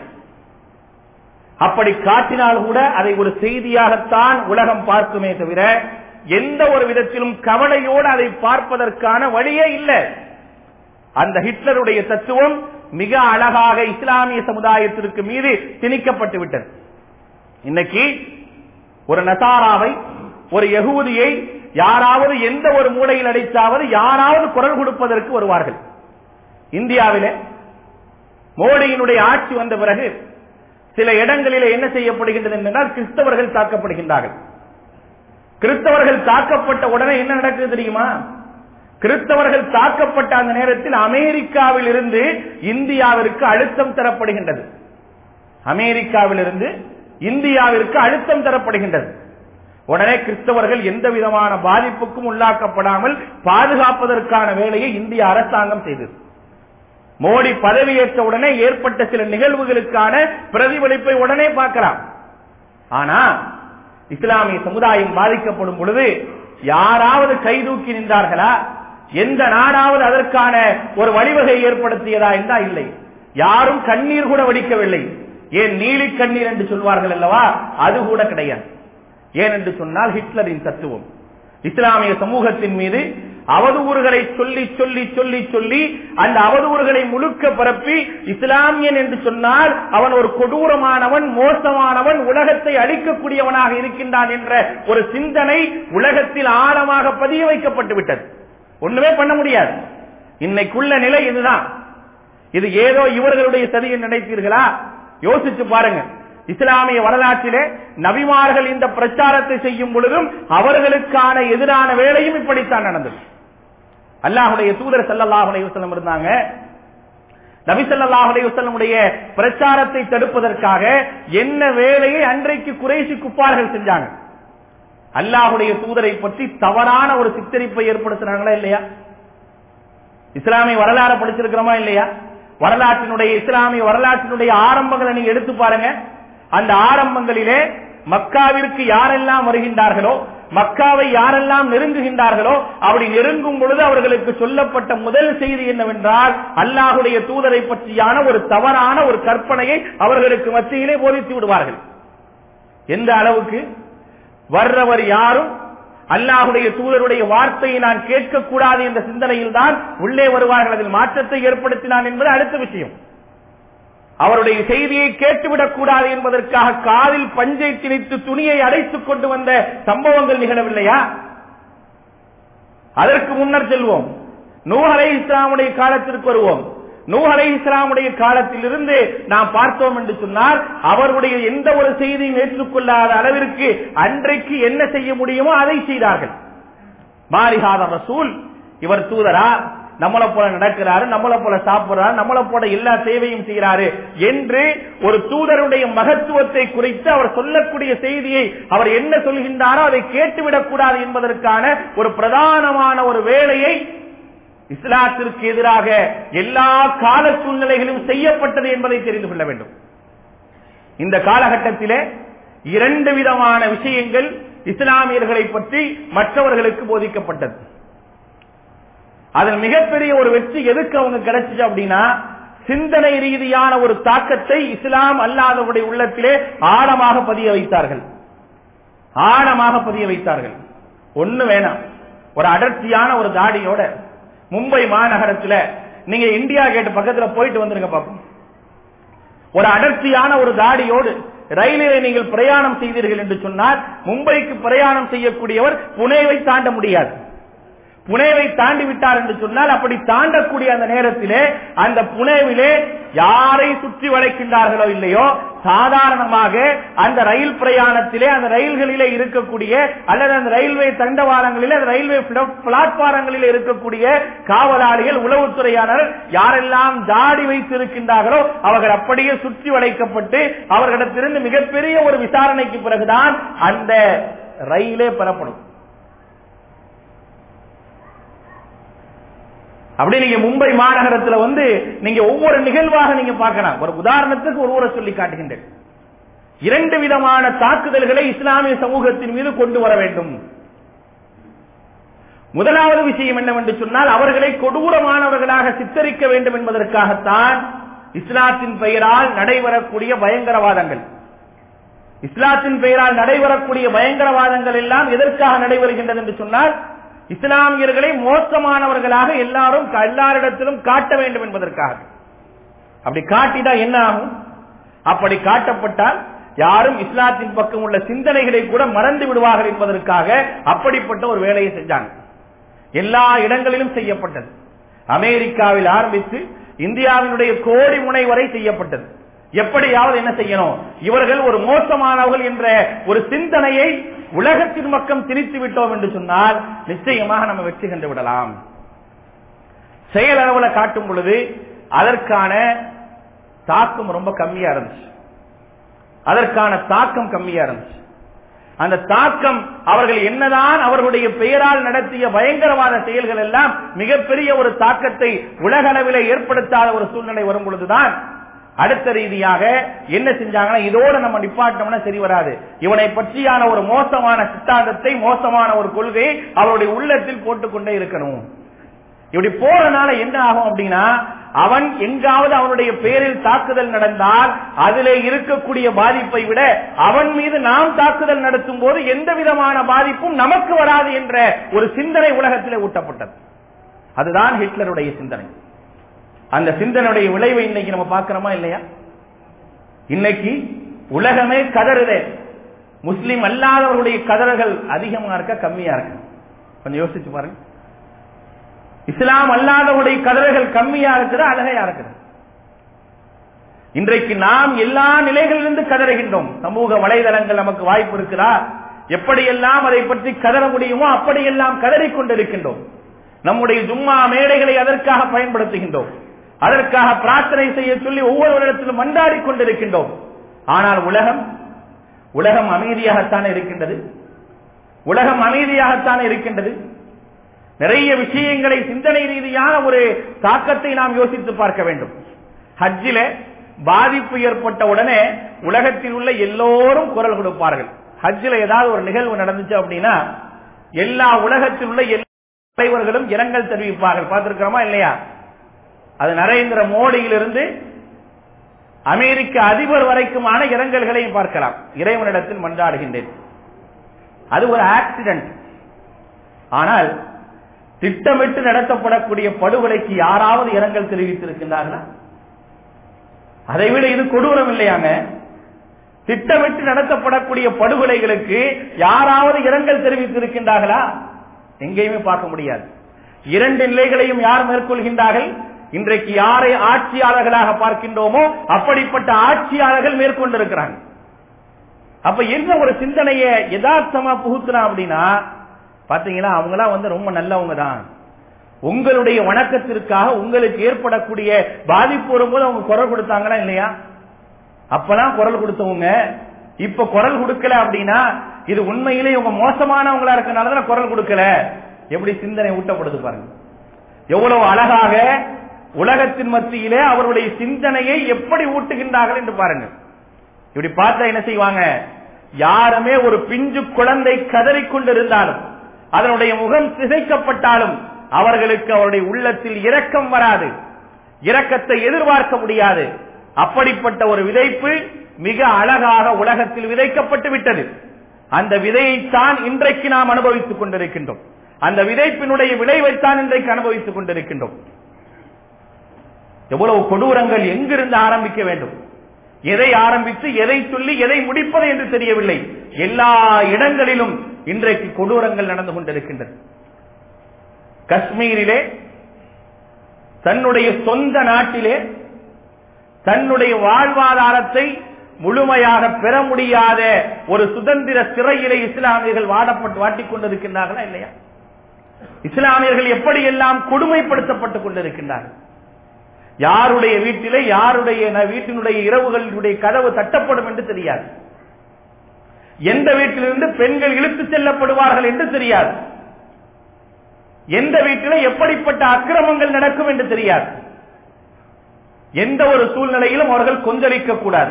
அப்படி காட்டினால் கூட அதை ஒரு செய்தியாகத்தான் உலகம் பார்க்குமே தவிர எந்த ஒரு விதத்திலும் கவலையோடு அதை பார்ப்பதற்கான வழியே இல்லை. அந்த ஹிட்லருடைய தத்துவம் மிக அழகாக இஸ்லாமிய சமுதாயத்திற்கு மீது திணிக்கப்பட்டு விட்டது. இன்னைக்கு ஒரு நசாராவை, ஒரு யகூதியை யாராவது எந்த ஒரு மூலையில் அடித்தாவது யாராவது குரல் கொடுப்பதற்கு வருவார்கள். இந்தியாவிலே மோடியினுடைய ஆட்சி வந்த பிறகு சில இடங்களிலே என்ன செய்யப்படுகின்றது என்றால் கிறிஸ்தவர்கள் தாக்கப்படுகின்றார்கள். கிறிஸ்தவர்கள் தாக்கப்பட்ட உடனே என்ன நடக்குது தெரியுமா? கிறிஸ்தவர்கள் தாக்கப்பட்ட அந்த நேரத்தில் அமெரிக்காவில் இருந்து இந்தியாவிற்கு அழுத்தம் தரப்படுகின்றது. அமெரிக்காவில் இருந்து இந்தியாவிற்கு அழுத்தம் தரப்படுகின்றது. உடனே கிறிஸ்தவர்கள் எந்த விதமான பாதிப்புக்கும் உள்ளாக்கப்படாமல் பாதுகாப்பதற்கான வேலையை இந்திய அரசாங்கம் செய்தது. மோடி பதவியேற்ற உடனே ஏற்பட்ட சில நிகழ்வுகளுக்கான பிரதிபலிப்பை உடனே பார்க்கலாம். ஆனா இஸ்லாமிய சமுதாயம் பாதிக்கப்படும் பொழுது யாராவது கைதூக்கி நின்றார்களா? எந்த நாடாவது அதற்கான ஒரு வழிவகை ஏற்படுத்தியதா என்றால் இல்லை. யாரும் கண்ணீர் கூட வடிக்கவில்லை. ஏன் நீலி கண்ணீர் என்று சொல்வார்கள் அல்லவா, அது கூட கிடையாது. ஏன் என்று சொன்னால் ஹிட்லரின் தத்துவம் இஸ்லாமிய சமூகத்தின் மீது அவதூறுகளை சொல்லி சொல்லி சொல்லி சொல்லி அந்த அவதூறுகளை முழுக்க பரப்பி இஸ்லாமியன் என்று சொன்னால் அவன் ஒரு கொடூரமானவன், மோசமானவன், உலகத்தை அழிக்கக்கூடியவனாக இருக்கின்றான் என்ற ஒரு சிந்தனை உலகத்தில் ஆழமாக பதிய வைக்கப்பட்டு விட்டது. ஒண்ணுமே பண்ண முடியாது. இன்னைக்குள்ள நிலை இதுதான். இது ஏதோ இவர்களுடைய சதியை நினைத்தீர்களா? யோசிச்சு பாருங்க. இஸ்லாமிய வரலாற்றிலே நபிமார்கள் இந்த பிரச்சாரத்தை செய்யும் பொழுதும் அவர்களுக்கான எதிரான வேலையும் இப்படித்தான் நடந்தது. அல்லாஹ்வுடைய தூதர் ஸல்லல்லாஹு அலைஹி வஸல்லம் இருந்தாங்க. நபி ஸல்லல்லாஹு அலைஹி வஸல்லமுடைய பிரச்சாரத்தை தடுப்பதற்காக என்ன வேலையை அன்றைக்கு குறைஷி குப்பார்கள் செஞ்சாங்க? அல்லாஹ்வுடைய தூதரை பற்றி தவறான ஒரு சித்தரிப்பை ஏற்படுத்தினாங்களா இல்லையா? இஸ்லாமிய வரலாறு படிச்சிருக்கிறோமா இல்லையா? வரலாற்றினுடைய இஸ்லாமிய வரலாற்றினுடைய ஆரம்பங்களை நீங்க எடுத்து பாருங்க. அந்த ஆரம்பங்களிலே மக்காவிற்கு யாரெல்லாம் வருகின்றார்களோ, மக்காவை யாரெல்லாம் நெருங்குகின்றார்களோ, அப்படி நெருங்கும் பொழுது அவர்களுக்கு சொல்லப்பட்ட முதல் செய்தி என்னவென்றால் அல்லாஹ்வுடைய தூதரை பற்றியான ஒரு தவறான ஒரு கற்பனையை அவர்களுக்கு மத்தியிலே போதித்து விடுவார்கள். எந்த அளவுக்கு? வர்றவர் யாரும் அல்லாஹ்வுடைய தூதருடைய வார்த்தையை நான் கேட்கக்கூடாது என்ற சிந்தனையில் தான் உள்ளே வருவார்கள். அதில் மாற்றத்தை ஏற்படுத்தினான் என்பது அடுத்த விஷயம். அவருடைய செய்தியை கேட்டுவிடக் கூடாது என்பதற்காக காதில் பஞ்சை திணித்து துணியை அடைத்துக் கொண்டு வந்த சம்பவங்கள் நிகழவில்லையா? அதற்கு முன்னர் செல்வோம். நூஹ் அலைஹிஸ்ஸலாமுடைய காலத்திற்கு வருவோம். நூஹ் அலைஹிஸ்ஸலாமுடைய காலத்தில் இருந்து நாம் பார்த்தோம் என்று சொன்னால் அவருடைய எந்த ஒரு செய்தியும் ஏற்றுக்கொள்ளாத அளவிற்கு அன்றைக்கு என்ன செய்ய முடியுமோ அதை செய்தார்கள். மாலிஹாத ரசூல், இவர் தூதரா, நம்மளை போல நடக்கிறாரு, நம்மளை போல சாப்பிடுறாரு, நம்மளை போல எல்லா சேவையும் செய்கிறாரு என்று ஒரு தூதருடைய மகத்துவத்தை குறித்து அவர் சொல்லக்கூடிய செய்தியை அவர் என்ன சொல்கின்றாரோ அதை கேட்டுவிடக் கூடாது என்பதற்கான ஒரு பிரதானமான ஒரு வேலையை இஸ்லாத்திற்கு எதிராக எல்லா கால சூழ்நிலைகளும் செய்யப்பட்டது என்பதை தெரிந்து கொள்ள வேண்டும். இந்த காலகட்டத்திலே இரண்டு விதமான விஷயங்கள் இஸ்லாமியர்களை பற்றி மற்றவர்களுக்கு போதிக்கப்பட்டது. அதில் மிகப்பெரிய ஒரு வெற்றி எதுக்கு அவங்க கிடைச்சிச்சு அப்படின்னா, சிந்தனை ரீதியான ஒரு தாக்கத்தை இஸ்லாம் அல்லாதவருடைய உள்ளத்திலே ஆழமாக பதிய வைத்தார்கள். ஆழமாக பதிய வைத்தார்கள். ஒண்ணு வேணாம், ஒரு அடர்த்தியான ஒரு தாடியோட மும்பை மாநகரத்தில் நீங்க இந்தியா கேட் பக்கத்துல போயிட்டு வந்துருங்க பாப்போம். ஒரு அடர்த்தியான ஒரு தாடியோடு ரயிலிலே நீங்கள் பிரயாணம் செய்தீர்கள் என்று சொன்னால் மும்பைக்கு பிரயாணம் செய்யக்கூடியவர் புனேவை தாண்ட முடியாது. புனேவை தாண்டி விட்டார் என்று சொன்னால், அப்படி தாண்டக்கூடிய அந்த நேரத்திலே அந்த புனேவிலே யாரை சுற்றி வளைக்கின்றார்களோ இல்லையோ, சாதாரணமாக அந்த ரயில் பிரயாணத்திலே அந்த ரயில்களிலே இருக்கக்கூடிய அல்லது அந்த ரயில்வே தண்டவாளங்களிலே அந்த ரயில்வே பிளாட்பாரங்களிலே இருக்கக்கூடிய காவலாளிகள், உளவுத்துறையாளர் யாரெல்லாம் தாடி வைத்திருக்கின்றார்களோ அவர்கள் அப்படியே சுற்றி வளைக்கப்பட்டு அவர்களிடத்திலிருந்து மிகப்பெரிய ஒரு விசாரணைக்கு பிறகுதான் அந்த ரயிலே பெறப்படும். அப்படி நீங்க மும்பை மாநகரத்தில் நீங்க ஒவ்வொரு நிகழ்வாக நீங்க பார்க்கலாம். ஒரு உதாரணத்துக்கு ஒருவரை சொல்லி காட்டுகின்றேன். 2 விதமான தாக்குதல்களை இஸ்லாமிய சமூகத்தின் மீது கொண்டு வர வேண்டும். முதலாவது விஷயம் என்னவென்று சொன்னால், அவர்களை கொடூரமானவர்களாக சித்தரிக்க வேண்டும் என்பதற்காகத்தான் இஸ்லாத்தின் பெயரால் நடைபெறக்கூடிய பயங்கரவாதங்கள். இஸ்லாத்தின் பெயரால் நடைபெறக்கூடிய பயங்கரவாதங்கள் எல்லாம் எதற்காக நடைபெறுகின்றது என்று சொன்னால், இஸ்லாமியர்களை மோசமானவர்களாக எல்லாரிடத்திலும் காட்ட வேண்டும் என்பதற்காக. அப்படி காட்டினா என்ன ஆகும்? அப்படி காட்டப்பட்டால் யாரும் இஸ்லாத்தின் பக்கம் உள்ள சிந்தனைகளை கூட மறந்து விடுவார்கள் என்பதற்காக அப்படிப்பட்ட ஒரு வேலையை செஞ்சாங்க. எல்லா இடங்களிலும் செய்யப்பட்டது. அமெரிக்காவில் ஆரம்பித்து இந்தியாவினுடைய கோடி முனை வரை செய்யப்பட்டது. எப்படியாவது என்ன செய்யணும், இவர்கள் ஒரு மோசமானவர்கள் என்ற ஒரு சிந்தனையை உலகத்தின் பக்கம் திணித்து விட்டோம் என்று சொன்னால் நிச்சயமாக நம்ம வெற்றி கண்டு விடலாம். செயல் அளவுல காட்டும் பொழுது அதற்கான தாக்கம் ரொம்ப கம்மியா இருந்துச்சு. அந்த தாக்கம் அவர்கள் என்னதான் அவர்களுடைய பெயரால் நடத்திய பயங்கரவாத செயல்கள் எல்லாம் மிகப்பெரிய ஒரு தாக்கத்தை உலக அளவிலே ஏற்படுத்தாத ஒரு சூழ்நிலை வரும் பொழுதுதான் அடுத்த ரீதியாக என்ன செஞ்சாங்கன்னா, இதோட நம்ம நிப்பாட்டோம்னா சரி வராது, இவனை பற்றியான ஒரு மோசமான சித்தாந்தத்தை, மோசமான ஒரு கொள்கையை அவருடைய உள்ளத்தில் போட்டுக்கொண்டே இருக்கணும். இப்படி போறனால என்ன ஆகும் அப்படின்னா, அவன் எங்காவது அவனுடைய பெயரில் தாக்குதல் நடந்தால் அதிலே இருக்கக்கூடிய பாதிப்பை விட அவன் மீது நாம் தாக்குதல் நடத்தும் போது எந்த விதமான பாதிப்பும் நமக்கு வராது என்ற ஒரு சிந்தனை உலகத்திலே ஊட்டப்பட்டது. அதுதான் ஹிட்லருடைய சிந்தனை. அந்த சிந்தனையுடைய விளைவை இன்னைக்கு நம்ம பார்க்கிறோமா இல்லையா? இன்னைக்கு உலகமே கதறுதே. முஸ்லிம் அல்லாதவர்களுடைய கதறுகள் அதிகமா இருக்க கம்மியா இருக்கு? கொஞ்சம் யோசிச்சு பாருங்க. இஸ்லாம் அல்லாதவருடைய கதறுகள் கம்மியா இருக்கிற அழகையா இருக்கிற? இன்றைக்கு நாம் எல்லா நிலைகளிலிருந்து கதறுகின்றோம். சமூக வலைதளங்கள் நமக்கு வாய்ப்பு இருக்கிறா, எப்படியெல்லாம் அதை பற்றி கதற முடியுமோ அப்படியெல்லாம் கதறிக்கொண்டிருக்கின்றோம். நம்முடைய ஜும்மா மேடைகளை அதற்காக பயன்படுத்துகின்றோம். அதற்காக பிரார்த்தனை செய்ய சொல்லி ஒவ்வொருவரிடத்திலும் மன்றாடி கொண்டிருக்கின்றோம். ஆனால் உலகம் அமைதியாகத்தானே இருக்கின்றது. நிறைய விஷயங்களை சிந்தனை ரீதியான ஒரு தாக்கத்தை நாம் யோசித்து பார்க்க வேண்டும். ஹஜ்ஜில பாதிப்பு ஏற்பட்ட உடனே உலகத்தில் உள்ள எல்லோரும் குரல் கொடுப்பார்கள். ஹஜ்ஜில ஏதாவது ஒரு நிகழ்வு நடந்துச்சு அப்படின்னா எல்லா உலகத்தில் உள்ள எல்லா தலைவர்களும் இரங்கல் தெரிவிப்பார்கள். பார்த்திருக்கிறோமா இல்லையா? அது நரேந்திர மோடியிலிருந்து அமெரிக்க அதிபர் வரைக்குமான இரங்கல்களையும் பார்க்கலாம். இறைவனிடத்தில் மன்றாடுகின்றேன். அது ஒரு ஆக்சிடென்ட். ஆனால் திட்டமிட்டு நடத்தப்படக்கூடிய படுகொலைக்கு யாராவது இரங்கல் தெரிவித்திருக்கின்றார்களா? அதைவிட இது கொடூரம் இல்லையாங்க? திட்டமிட்டு நடத்தப்படக்கூடிய படுகொலைகளுக்கு யாராவது இரங்கல் தெரிவித்திருக்கின்றார்களா? எங்கேயுமே பார்க்க முடியாது. 2 நிலைகளையும் யார் மேற்கொள்கின்றார்கள்? இன்றைக்கு யாரை ஆட்சியாளர்களாக பார்க்கின்றோமோ அப்படிப்பட்ட ஆட்சியாளர்கள் மேற்கொண்டிருக்கிறாங்க. அப்ப என்ன ஒரு சிந்தனையை யதார்த்தமா புகுத்துறான் அப்படின்னா, பாத்தீங்களா, அவங்களாம் ரொம்ப நல்லவங்க தான். உங்களுடைய வணக்கத்திற்காக உங்களுக்கு ஏற்படக்கூடிய பாதிப்பு வரும்போது அவங்க குரல் கொடுத்தாங்களா இல்லையா? அப்பதான் குரல் கொடுத்தவங்க இப்ப குரல் கொடுக்கல அப்படின்னா இது உண்மையிலே இவங்க மோசமானவங்களா இருக்கனாலதான் குரல் கொடுக்கல. எப்படி சிந்தனை ஊட்டப்படுது பாருங்க. எவ்வளவு அழகாக உலகத்தின் மத்தியிலே அவருடைய சிந்தனையை எப்படி ஊட்டுகின்றார்கள் என்று பாருங்க. இப்படி பார்த்தா என்ன செய்வாங்க? யாருமே ஒரு பிஞ்சு குழந்தை கதறிக்கொண்டிருந்தாலும் அதனுடைய முகம் சிதைக்கப்பட்டாலும் அவர்களுக்கு அவருடைய உள்ளத்தில் இரக்கம் வராது, இரக்கத்தை எதிர்பார்க்க முடியாது. அப்படிப்பட்ட ஒரு விதைப்பு மிக அழகாக உலகத்தில் விதைக்கப்பட்டு விட்டது. அந்த விதையைத்தான் இன்றைக்கு நாம் அனுபவித்துக் கொண்டிருக்கின்றோம். அந்த விதைப்பினுடைய விளைவைத்தான் இன்றைக்கு அனுபவித்துக் கொண்டிருக்கின்றோம். எவ்வளவு கொடூரங்கள் எங்கிருந்து ஆரம்பிக்க வேண்டும், எதை ஆரம்பித்து எதை சொல்லி எதை முடிப்பது என்று தெரியவில்லை. எல்லா இடங்களிலும் இன்றைக்கு கொடூரங்கள் நடந்து கொண்டிருக்கின்றது. காஷ்மீரிலே தன்னுடைய சொந்த நாட்டிலே தன்னுடைய வாழ்வாதாரத்தை முழுமையாக பெற முடியாத ஒரு சுதந்திர சிறையிலே இஸ்லாமியர்கள் வாட்டிக் கொண்டிருக்கின்றார்களா இல்லையா? இஸ்லாமியர்கள் எப்படி எல்லாம் கொடுமைப்படுத்தப்பட்டுக் கொண்டிருக்கின்றார்கள். யாருடைய வீட்டிலே யாருடைய வீட்டினுடைய இரவுகளுடைய கதவு தட்டப்படும் என்று தெரியாது. எந்த வீட்டிலிருந்து பெண்கள் இழுத்து செல்லப்படுவார்கள் என்று தெரியாது. எந்த வீட்டிலே எப்படிப்பட்ட அக்கிரமங்கள் நடக்கும் என்று தெரியாது. எந்த ஒரு சூழ்நிலையிலும் அவர்கள் கொந்தளிக்க கூடாது.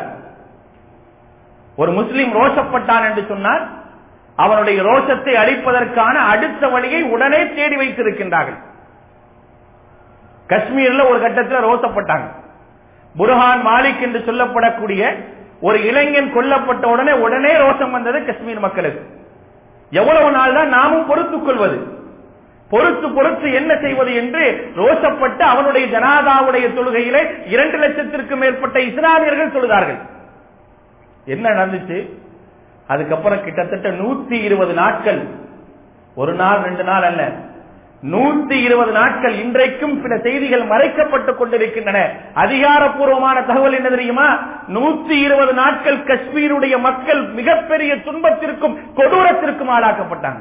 ஒரு முஸ்லிம் ரோஷப்பட்டான் என்று சொன்னால் அவனுடைய ரோஷத்தை அழிப்பதற்கான அடுத்த வழியை உடனே தேடி வைத்திருக்கின்றார்கள். காஷ்மீர்ல ஒரு கட்டத்தில் ரோஷப்பட்டாங்க. புர்ஹான் மாலிக் என்று சொல்லப்படக்கூடிய ஒரு இளைஞன் கொல்லப்பட்ட உடனே ரோஷம் வந்தது காஷ்மீர் மக்களுக்கு. எவ்வளவு நாள் தான் நாமும் பொறுத்துக் கொள்வது, பொறுத்து என்ன செய்வது என்று ரோஷப்பட்டு அவனுடைய ஜனாதாவுடைய தொழுகையிலே 2 லட்சத்திற்கும் மேற்பட்ட இஸ்லாமியர்கள் தொழுதார்கள். என்ன நடந்துச்சு? அதுக்கப்புறம் கிட்டத்தட்ட 120 நாட்கள், ஒரு நாள் 2 நாள் அல்ல, 120 நாட்கள் இன்றைக்கும் சில செய்திகள் மறைக்கப்பட்டுக் கொண்டிருக்கின்றன. அதிகாரப்பூர்வமான தகவல் என்ன தெரியுமா? 120 நாட்கள் காஷ்மீருடைய மக்கள் மிகப்பெரிய துன்பத்திற்கும் கொடூரத்திற்கும் ஆளாக்கப்பட்டாங்க.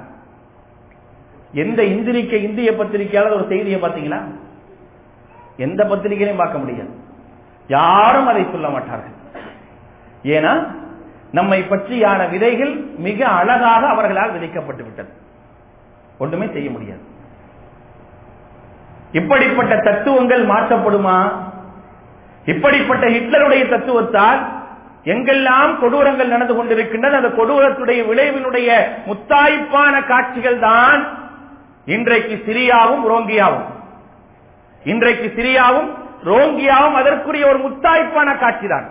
எந்த இந்திய பத்திரிகையாளர் ஒரு செய்தியை பார்த்தீங்களா? எந்த பத்திரிகையிலையும் பார்க்க முடியாது. யாரும் அதை சொல்ல மாட்டார்கள். ஏன்னா நம்மை பற்றியான விதைகள் மிக அழகாக அவர்களால் விதைக்கப்பட்டு விட்டது. ஒன்றுமே செய்ய முடியாது. இப்படிப்பட்ட தத்துவங்கள் மாற்றப்படுமா? இப்படிப்பட்ட ஹிட்லருடைய தத்துவத்தால் எங்கெல்லாம் கொடூரங்கள் நடந்து கொண்டிருக்கின்றன, அந்த கொடூரத்துடைய விளைவினுடைய முத்தாய்ப்பான காட்சிகள் தான் இன்றைக்கு சிரியாவும் ரோங்கியாவும் அதற்குரிய ஒரு முத்தாய்ப்பான காட்சி தான்.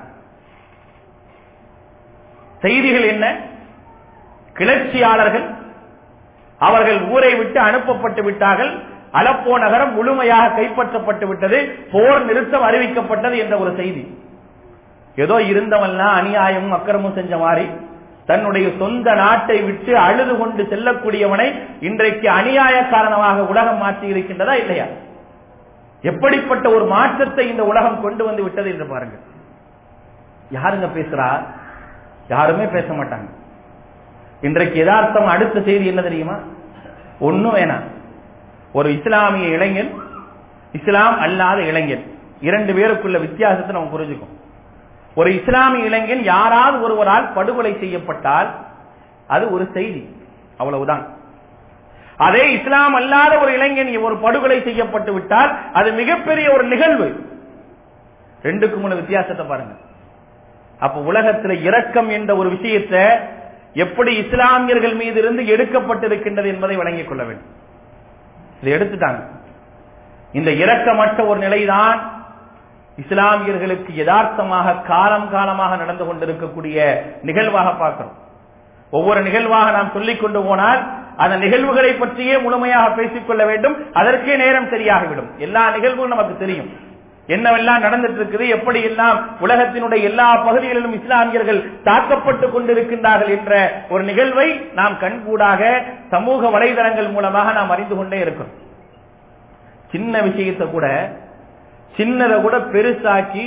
செய்திகள் என்ன? கிளர்ச்சியாளர்கள் அவர்கள் ஊரை விட்டு அனுப்பப்பட்டு விட்டார்கள். அலப்போ நகரம் முழுமையாக கைப்பற்றப்பட்டு விட்டது. போர் நிறுத்தம் அறிவிக்கப்பட்டது என்ற ஒரு செய்தி. ஏதோ இருந்தவெல்லாம் அநியாயமும் அக்கிரமும் செஞ்ச மாதிரி தன்னுடைய சொந்த நாட்டை விட்டு அழுது கொண்டு செல்லக்கூடியவனை இன்றைக்கு அநியாய காரணமாக உலகம் மாற்றி இருக்கின்றதா இல்லையா? எப்படிப்பட்ட ஒரு மாற்றத்தை இந்த உலகம் கொண்டு வந்து விட்டது என்று பாருங்கள். யாருங்க பேசுறா? யாருமே பேச மாட்டாங்க. இன்றைக்கு யதார்த்தம் அடுத்த செய்தி என்ன தெரியுமா? ஒன்னும் வேணாம். ஒரு இஸ்லாமிய இளைஞன், இஸ்லாம் அல்லாத இளைஞன், 2 பேருக்குள்ள வித்தியாசத்தை நம்ம புரிஞ்சுக்கும். ஒரு இஸ்லாமிய இளைஞன் யாராவது ஒருவரால் படுகொலை செய்யப்பட்டால் அது ஒரு செய்தி, அவ்வளவுதான். அதே இஸ்லாம் அல்லாத ஒரு இளைஞன் ஒரு படுகொலை செய்யப்பட்டு விட்டால் அது மிகப்பெரிய ஒரு நிகழ்வு. 2க்கும் உள்ள வித்தியாசத்தை பாருங்க. அப்ப உலகத்தில் இரக்கம் என்ற ஒரு விஷயத்தை எப்படி இஸ்லாமியர்கள் மீது இருந்து எடுக்கப்பட்டிருக்கின்றது என்பதை வழங்கிக் கொள்ள வேண்டும். இதை எடுத்துட்டாங்க. இந்த இரக்கமற்ற ஒரு நிலைதான் இஸ்லாமியர்களுக்கு யதார்த்தமாக காலமாக நடந்து கொண்டிருக்கக்கூடிய நிகழ்வாக பார்க்கிறோம். ஒவ்வொரு நிகழ்வாக நாம் சொல்லிக் கொண்டு போனால் அந்த நிகழ்வுகளை பற்றியே முழுமையாக பேசிக்கொள்ள வேண்டும். அதற்கே நேரம் சரியாகிவிடும். எல்லா நிகழ்வும் நமக்கு தெரியும், என்னவெல்லாம் நடந்துட்டு இருக்குது, எப்படி எல்லாம் உலகத்தினுடைய எல்லா பகுதிகளிலும் இஸ்லாமியர்கள் தாக்கப்பட்டுக் கொண்டிருக்கின்றார்கள் என்ற ஒரு நிகழ்வை நாம் கண்கூடாக சமூக வலைதளங்கள் மூலமாக நாம் அறிந்து கொண்டே இருக்கிறோம். சின்ன விஷயத்தை கூட சின்னதை கூட பெருசாக்கி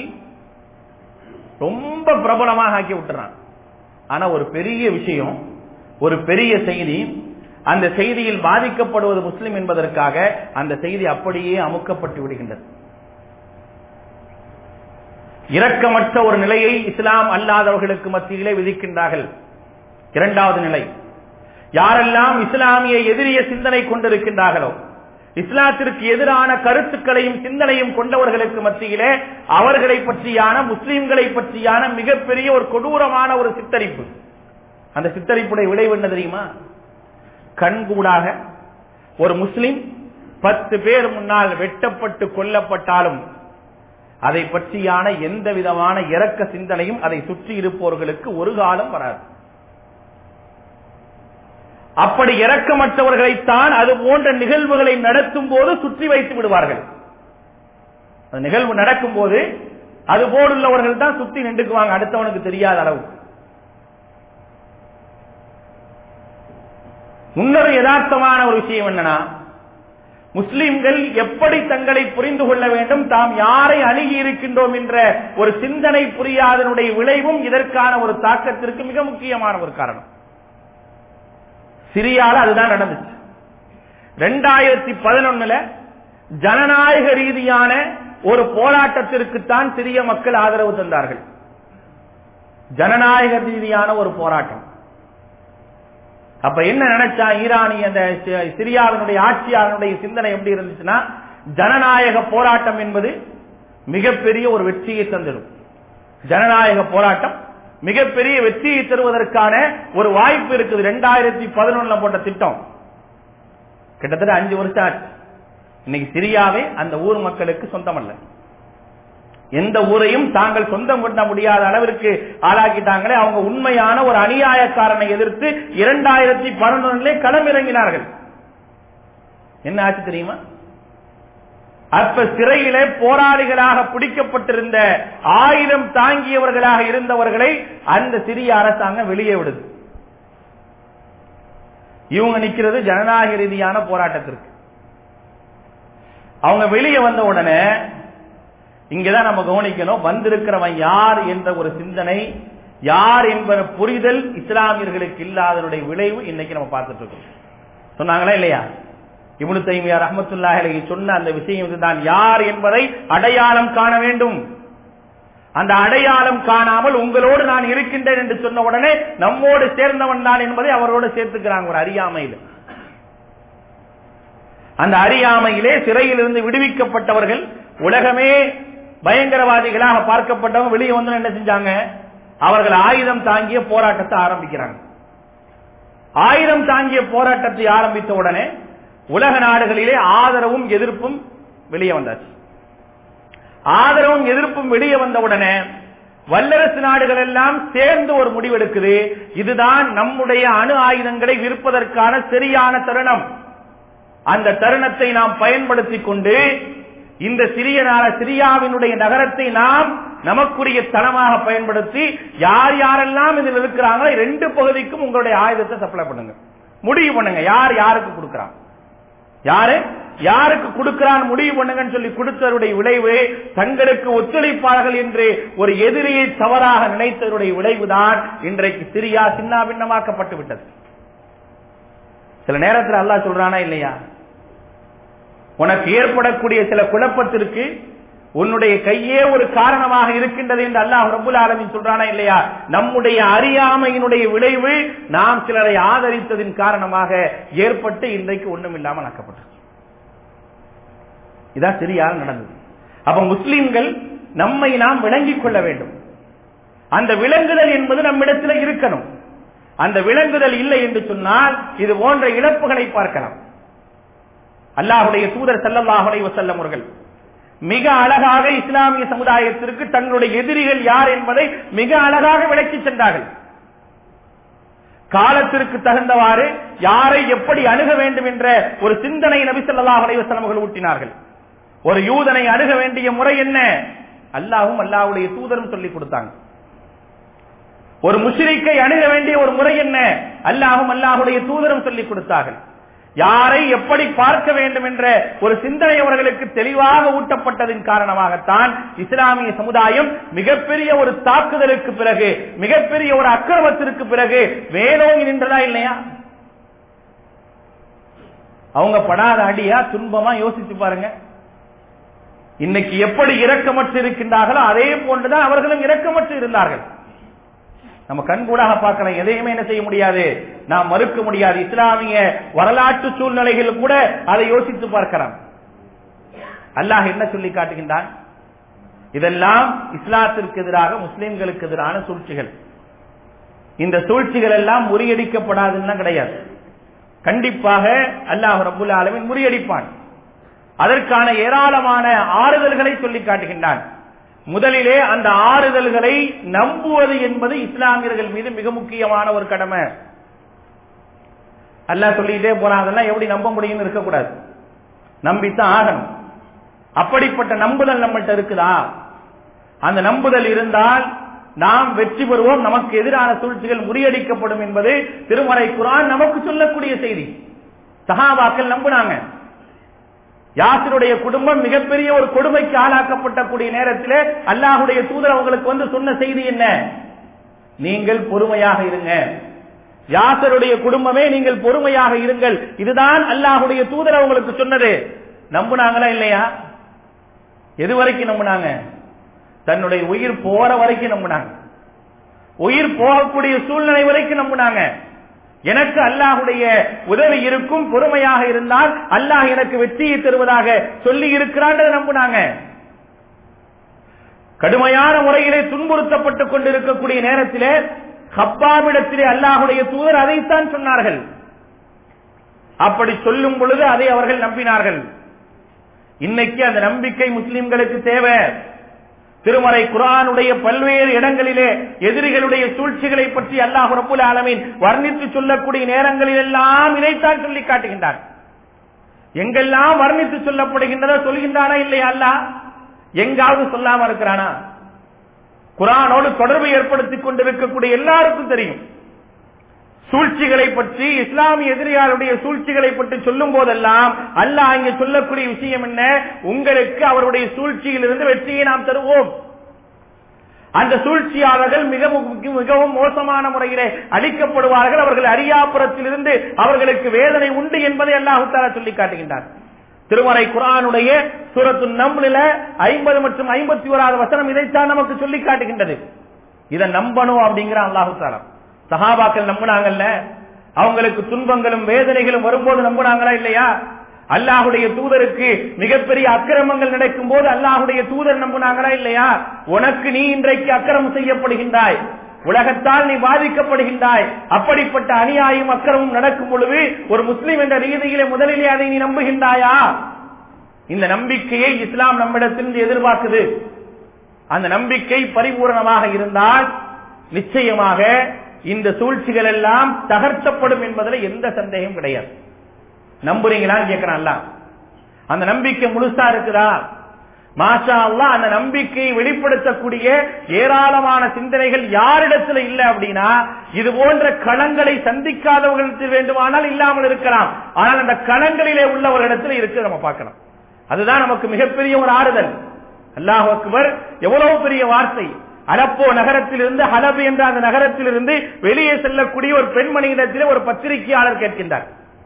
ரொம்ப பிரபலமாக ஆக்கி விட்டுறான். ஆனா ஒரு பெரிய விஷயம், ஒரு பெரிய செய்தி, அந்த செய்தியில் பாதிக்கப்படுவது முஸ்லிம் என்பதற்காக அந்த செய்தி அப்படியே அமுக்கப்பட்டு விடுகின்றது. இரக்கமற்ற ஒரு நிலையை இஸ்லாம் அல்லாதவர்களுக்கு மத்தியிலே விதிக்கின்றார்கள். 2வது நிலை, யாரெல்லாம் இஸ்லாமிய எதிரிய சிந்தனை கொண்டிருக்கின்றார்களோ, இஸ்லாத்திற்கு எதிரான கருத்துக்களையும் சிந்தனையும் கொண்டவர்களுக்கு மத்தியிலே அவர்களை பற்றியான, முஸ்லிம்களை பற்றியான மிகப்பெரிய ஒரு கொடூரமான ஒரு சித்தரிப்பு. அந்த சித்தரிப்புடைய விளைவு என்ன தெரியுமா? கண்கூடாக ஒரு முஸ்லிம் 10 பேர் முன்னால் வெட்டப்பட்டு கொல்லப்பட்டாலும் அதை பற்றியான எந்த விதமான இரக்க சிந்தனையும் அதை சுற்றி இருப்பவர்களுக்கு ஒரு காலம் வராது. அப்படி இரக்கமற்றவர்களைத்தான் அது போன்ற நிகழ்வுகளை நடத்தும் போது சுற்றி வைத்து விடுவார்கள். அந்த நிகழ்வு நடக்கும் போது அது போலுள்ளவர்கள் தான் சுத்தி நின்றுக்குவாங்க, அடுத்தவனுக்கு தெரியாத அளவு. இன்னொரு யதார்த்தமான ஒரு விஷயம் என்னன்னா, முஸ்லிம்கள் எப்படி தங்களை புரிந்து கொள்ள வேண்டும், தாம் யாரை அணுகி இருக்கின்றோம் என்ற ஒரு சிந்தனை புரியாதனுடைய விளைவும் இதற்கான ஒரு தாக்கத்திற்கு மிக முக்கியமான ஒரு காரணம். சிரியால அதுதான் நடந்துச்சு. 2011 ஜனநாயக ரீதியான ஒரு போராட்டத்திற்குத்தான் சிரிய மக்கள் ஆதரவு தந்தார்கள். ஜனநாயக ரீதியான ஒரு போராட்டம். அப்ப என்ன நினைச்சா ஈரானிய அந்த சிரியாவினுடைய ஆட்சியாளனுடைய சிந்தனை எப்படி இருந்துச்சுன்னா, ஜனநாயக போராட்டம் என்பது மிகப்பெரிய ஒரு வெற்றியை தந்திடும். ஜனநாயக போராட்டம் மிகப்பெரிய வெற்றியை தருவதற்கான ஒரு வாய்ப்பு இருக்குது. 2011 போட்ட திட்டம் கிட்டத்தட்ட 5 வருஷம் ஆச்சு. இன்னைக்கு சிரியாவே அந்த ஊர் மக்களுக்கு சொந்தமல்ல. எந்த ஊரையும் தாங்கள் சொந்தம் கொள்ள முடியாத அளவிற்கு ஆளாக்கிட்டாங்களே. அவங்க உண்மையான ஒரு அநியாயக்காரனை எதிர்த்து 2011 களமிறங்கினார்கள். என்ன ஆச்சு தெரியுமா? அப்ப சிறையிலே போராளிகளாக பிடிக்கப்பட்டிருந்த 1000 தாங்கியவர்களாக இருந்தவர்களை அந்த சிரிய அரசாங்கம் வெளியே விடுது. இவங்க நிக்கிறது ஜனநாயக ரீதியான போராட்டத்திற்கு. அவங்க வெளியே வந்த உடனே இங்கதான் நம்ம கவனிக்கணும், வந்திருக்கிறவன் யார் என்ற ஒரு சிந்தனை, யார் என்பது புரிதல் இஸ்லாமியர்களுக்கு இல்லாதனுடைய விளைவு இன்னைக்கு நம்ம பார்த்துட்டு இருக்கோம். சொன்னாங்களா இல்லையா? இப்னு தைமியா ரஹ்மத்துல்லாஹி அலைஹி சொன்ன அந்த விஷயம் இதுதான். யார் என்பதை அடையாளம் காண வேண்டும். அந்த அடையாளம் காணாமல் உங்களோடு நான் இருக்கின்றேன் என்று சொன்ன உடனே நம்மோடு சேர்ந்தவன் தான் என்பதை அவரோடு சேர்த்துக்கிறாங்க ஒரு அறியாமையில். அந்த அறியாமையிலே சிறையிலிருந்து விடுவிக்கப்பட்டவர்கள், உலகமே பயங்கரவாதிகளாக பார்க்கப்பட்டவங்க வெளியே வந்து என்ன செஞ்சாங்க? அவர்கள் ஆயுதம் தாங்கிய போராட்டத்தை ஆரம்பிக்கிறாங்க. ஆயுதம் தாங்கிய போராட்டத்தை ஆரம்பித்த உடனே உலக நாடுகளிலே ஆதரவும் எதிர்ப்பும் வெளியே வந்தாச்சு. ஆதரவும் எதிர்ப்பும் வெளியே வந்த உடனே வல்லரசு நாடுகள் எல்லாம் சேர்ந்து ஒரு முடிவெடுக்குது. இதுதான் நம்முடைய அணு ஆயுதங்களை விற்பதற்கான சரியான தருணம். அந்த தருணத்தை நாம் பயன்படுத்திக் கொண்டு இந்த சிரியாவினுடைய நகரத்தை நாம் நமக்குரிய தளமாக பயன்படுத்தி யார் யாரெல்லாம் இதில் இருக்கிறாங்களோ 2 பகுதிக்கும் உங்களுடைய ஆயுதத்தை சப்ளை பண்ணுங்க, முடிவு பண்ணுங்க. யார் யாருக்கு கொடுக்கிறான், யாரு யாருக்கு கொடுக்கிறான் முடிவு பண்ணுங்கன்னு சொல்லி கொடுத்தவருடைய விளைவு, தங்களுக்கு ஒத்துழைப்பார்கள் என்று ஒரு எதிரியை தவறாக நினைத்தவருடைய விளைவுதான் இன்றைக்கு சிரியா சின்ன பின்னமாக்கப்பட்டு விட்டது. சில நேரத்தில் அல்லாஹ் சொல்றானா இல்லையா, உனக்கு ஏற்படக்கூடிய சில குழப்பத்திற்கு உன்னுடைய கையே ஒரு காரணமாக இருக்கின்றது என்று அல்லாஹ் ரப்புல் ஆலமீன் சொல்றானா இல்லையா? நம்முடைய அறியாமையினுடைய விளைவு நாம் சிலரை ஆதரித்ததின் காரணமாக ஏற்பட்டு இன்றைக்கு ஒன்றும் இல்லாமல் ஆக்கப்பட்டது. இதான் சரியாக நடந்தது. அப்ப முஸ்லிம்கள் நம்மை நாம் விளங்கிக் கொள்ள வேண்டும். அந்த விளங்குதல் என்பது நம்மிடத்தில் இருக்கணும். அந்த விளங்குதல் இல்லை என்று சொன்னால் இது போன்ற இழப்புகளை பார்க்கலாம். அல்லாஹ்வுடைய தூதர் ஸல்லல்லாஹு அலைஹி வஸல்லம் அவர்கள் மிக அழகாக இஸ்லாமிய சமுதாயத்திற்கு தங்களுடைய எதிரிகள் யார் என்பதை மிக அழகாக விளக்கி சென்றார்கள். காலத்திற்கு தகுந்தவாறு யாரை எப்படி அணுக வேண்டும் என்ற ஒரு சிந்தனை நபி ஸல்லல்லாஹு அலைஹி வஸல்லம் அவர்கள் ஊட்டினார்கள். ஒரு யூதனை அணுக வேண்டிய முறை என்ன, அல்லாஹ்வும் அல்லாஹ்வுடைய தூதரும் சொல்லிக் கொடுத்தாங்க. ஒரு முஷ்ரிக்கை அணுக வேண்டிய ஒரு முறை என்ன, அல்லாஹ்வும் அல்லாஹ்வுடைய தூதரும் சொல்லிக் கொடுத்தார்கள். யாரை எப்படி பார்க்க வேண்டும் என்ற ஒரு சிந்தனை அவர்களுக்கு தெளிவாக ஊட்டப்பட்டதின் காரணமாகத்தான் இஸ்லாமிய சமுதாயம் மிகப்பெரிய ஒரு தாக்குதலுக்கு பிறகு, மிகப்பெரிய ஒரு அக்கிரமத்திற்கு பிறகு வேலோங்கி நின்றதா இல்லையா? அவங்க படாத அடியா துன்பமா யோசிச்சு பாருங்க. இன்னைக்கு எப்படி இரக்கமற்று இருக்கின்றார்களோ அதே போன்றுதான் அவர்களும் இரக்கமற்று இருந்தார்கள். நம்ம கண்கூடாக பார்க்கலாம். எதையுமே என்ன செய்ய முடியாது, நாம் மறுக்க முடியாது. இஸ்லாமிய வரலாற்று சூழ்நிலைகள் கூட அதை யோசித்து பார்க்கலாம். அல்லாஹ் என்ன சொல்லி காட்டுகின்றான், இதெல்லாம் இஸ்லாத்திற்கு எதிராக முஸ்லிம்களுக்கு எதிரான சூழ்ச்சிகள். இந்த சூழ்ச்சிகள் எல்லாம் முறியடிக்கப்படாதுன்னா கிடையாது. கண்டிப்பாக அல்லாஹ் ரப்புல் ஆலமீன் முறியடிப்பான். அதற்கான ஏராளமான ஆறுதல்களை சொல்லி காட்டுகின்றான். முதலிலே அந்த ஆறுதல்களை நம்புவது என்பது இஸ்லாமியர்கள் மீது மிக முக்கியமான ஒரு கடமை. அல்லாஹ் சொல்லிட்டே போறான், அதெல்லாம் எப்படி நம்ப முடியும்னு இருக்கக்கூடாது, நம்பித்தான் ஆகணும். அப்படிப்பட்ட நம்புதல் நம்மகிட்ட இருக்குதா? அந்த நம்புதல் இருந்தால் நாம் வெற்றி பெறுவோம், நமக்கு எதிரான சூழ்ச்சிகள் முறியடிக்கப்படும் என்பது திருமறை குர்ஆன் நமக்கு சொல்லக்கூடிய செய்தி. சஹாபாக்கள் நம்பினாங்க. யாசிருடைய குடும்பம் மிகப்பெரிய ஒரு கொடுமைக்கு ஆளாக்கப்பட்டக்கூடிய நேரத்திலே அல்லாஹ்வுடைய தூதர் அவங்களுக்கு வந்து சொன்ன செய்தி என்ன? நீங்கள் பொறுமையாக இருங்க. யாசருடைய குடும்பமே நீங்கள் பொறுமையாக இருங்கள். இதுதான் அல்லாஹ்வுடைய தூதர் அவங்களுக்கு சொன்னது. நம்புனாங்களா இல்லையா? எது வரைக்கும் நம்புனாங்க? தன்னுடைய உயிர் போற வரைக்கும் நம்புனாங்க. உயிர் போகக்கூடிய சூழ்நிலை வரைக்கும் நம்புனாங்க. எனக்கு அல்லாஹ்வுடைய உதவி இருக்கும், பொறுமையாக இருந்தால் அல்லாஹ் எனக்கு வெற்றியை தருவதாக சொல்லி இருக்கிறான் நம்புனாங்க. கடுமையான முறையிலே துன்புறுத்தப்பட்டுக் கொண்டிருக்கக்கூடிய நேரத்திலே ஹப்பாபிடத்திலே அல்லாஹ்வுடைய தூதர் அதைத்தான் சொன்னார்கள். அப்படி சொல்லும் பொழுது அதை அவர்கள் நம்பினார்கள். இன்னைக்கு அந்த நம்பிக்கை முஸ்லிம்களுக்கு தேவை. திருமறை குர்ஆனுடைய பல்வேறு இடங்களிலே எதிரிகளுடைய சூழ்ச்சிகளை பற்றி அல்லாஹ் ரப்பல் ஆலமீன் வர்ணித்து சொல்லக்கூடிய நேரங்களில் எல்லாம் இதைத்தான் சொல்லி காட்டுகின்றார். எங்கெல்லாம் வர்ணித்து சொல்லப்படுகின்றதோ சொல்கின்றானா இல்லையா? அல்லாஹ் எங்காவது சொல்லாம இருக்கிறானா? குர்ஆனோடு தொடர்பு ஏற்படுத்திக் கொண்டிருக்கக்கூடிய எல்லாருக்கும் தெரியும். சூழ்ச்சிகளை பற்றி, இஸ்லாமிய எதிரியாருடைய சூழ்ச்சிகளை பற்றி சொல்லும் போதெல்லாம் அல்லாஹ் இங்கே சொல்லக்கூடிய விஷயம் என்ன? உங்களுக்கு அவருடைய சூழ்ச்சியில் இருந்து வெற்றியை நாம் தருவோம். அந்த சூழ்ச்சியாளர்கள் மிகவும் மோசமான முறையிலே அழிக்கப்படுவார்கள். அவர்கள் அரியாபுரத்தில் இருந்து அவர்களுக்கு வேதனை உண்டு என்பதை அல்லாஹ் தஆலா சொல்லி காட்டுகின்றார். திருமறை குர்ஆனுடைய சூரத்துன் நம்லில 50 மற்றும் 51வது வசனம் இதைத்தான் நமக்கு சொல்லி காட்டுகின்றது. இதை நம்பணும் அப்படிங்கிற அல்லாஹ் தஆலா. சஹாபாக்கள் நம்பினாங்கல்ல, அவங்களுக்கு துன்பங்களும் வேதனைகளும் வரும்போது நம்பினாங்களா இல்லையா? அல்லாஹ்வுடைய தூதருக்கு மிகப்பெரிய அக்கிரமங்கள் நடக்கும் போது அல்லாஹ்வுடைய தூதர் நம்பினாங்களா இல்லையா? உனக்கு நீ இன்றைக்கு அக்கிரமம் செய்யப்படுகின்றாய், உலகத்தால் நீ பாதிக்கப்படுகின்றாய், அப்படிப்பட்ட அநியாயம் அக்கிரமம் நடக்கும் பொழுது ஒரு முஸ்லிம் என்ற ரீதியிலே முதலிலே அதை நீ நம்புகின்றாயா? இந்த நம்பிக்கையை இஸ்லாம் நம்மிடத்திலிருந்து எதிர்பார்க்குது. அந்த நம்பிக்கை பரிபூரணமாக இருந்தால் நிச்சயமாக இந்த சூழ்ச்சிகள் எல்லாம் தகர்க்கப்படும் என்பதில் எந்த சந்தேகம் கிடையாது. நம்புறீங்களான்னு கேட்கிறான் அல்லாஹ். அந்த நம்பிக்கை முழுசா இருக்குதா? மாஷா அல்லாஹ். அந்த நம்பிக்கையை வெளிப்படுத்தக்கூடிய ஏராளமான சிந்தனைகள் யாரிடத்துல இல்ல அப்படின்னா, இது போன்ற களங்களை சந்திக்காதவர்களுக்கு வேண்டுமானால் இல்லாமல் இருக்கலாம். ஆனால் அந்த களங்களிலே உள்ளவர்களிடத்தில் இருக்கு, நம்ம பார்க்கலாம். அதுதான் நமக்கு மிகப்பெரிய ஒரு ஆறுதல். அல்லாஹ் அக்பர், எவ்வளவு பெரிய வார்த்தை. அலப்போ நகரத்திலிருந்து, ஹலபு என்ற அந்த நகரத்திலிருந்து வெளியே செல்லக்கூடிய ஒரு பெண்மணியிடத்திலே ஒரு பத்திரிகையாளர் கேட்கின்றார்,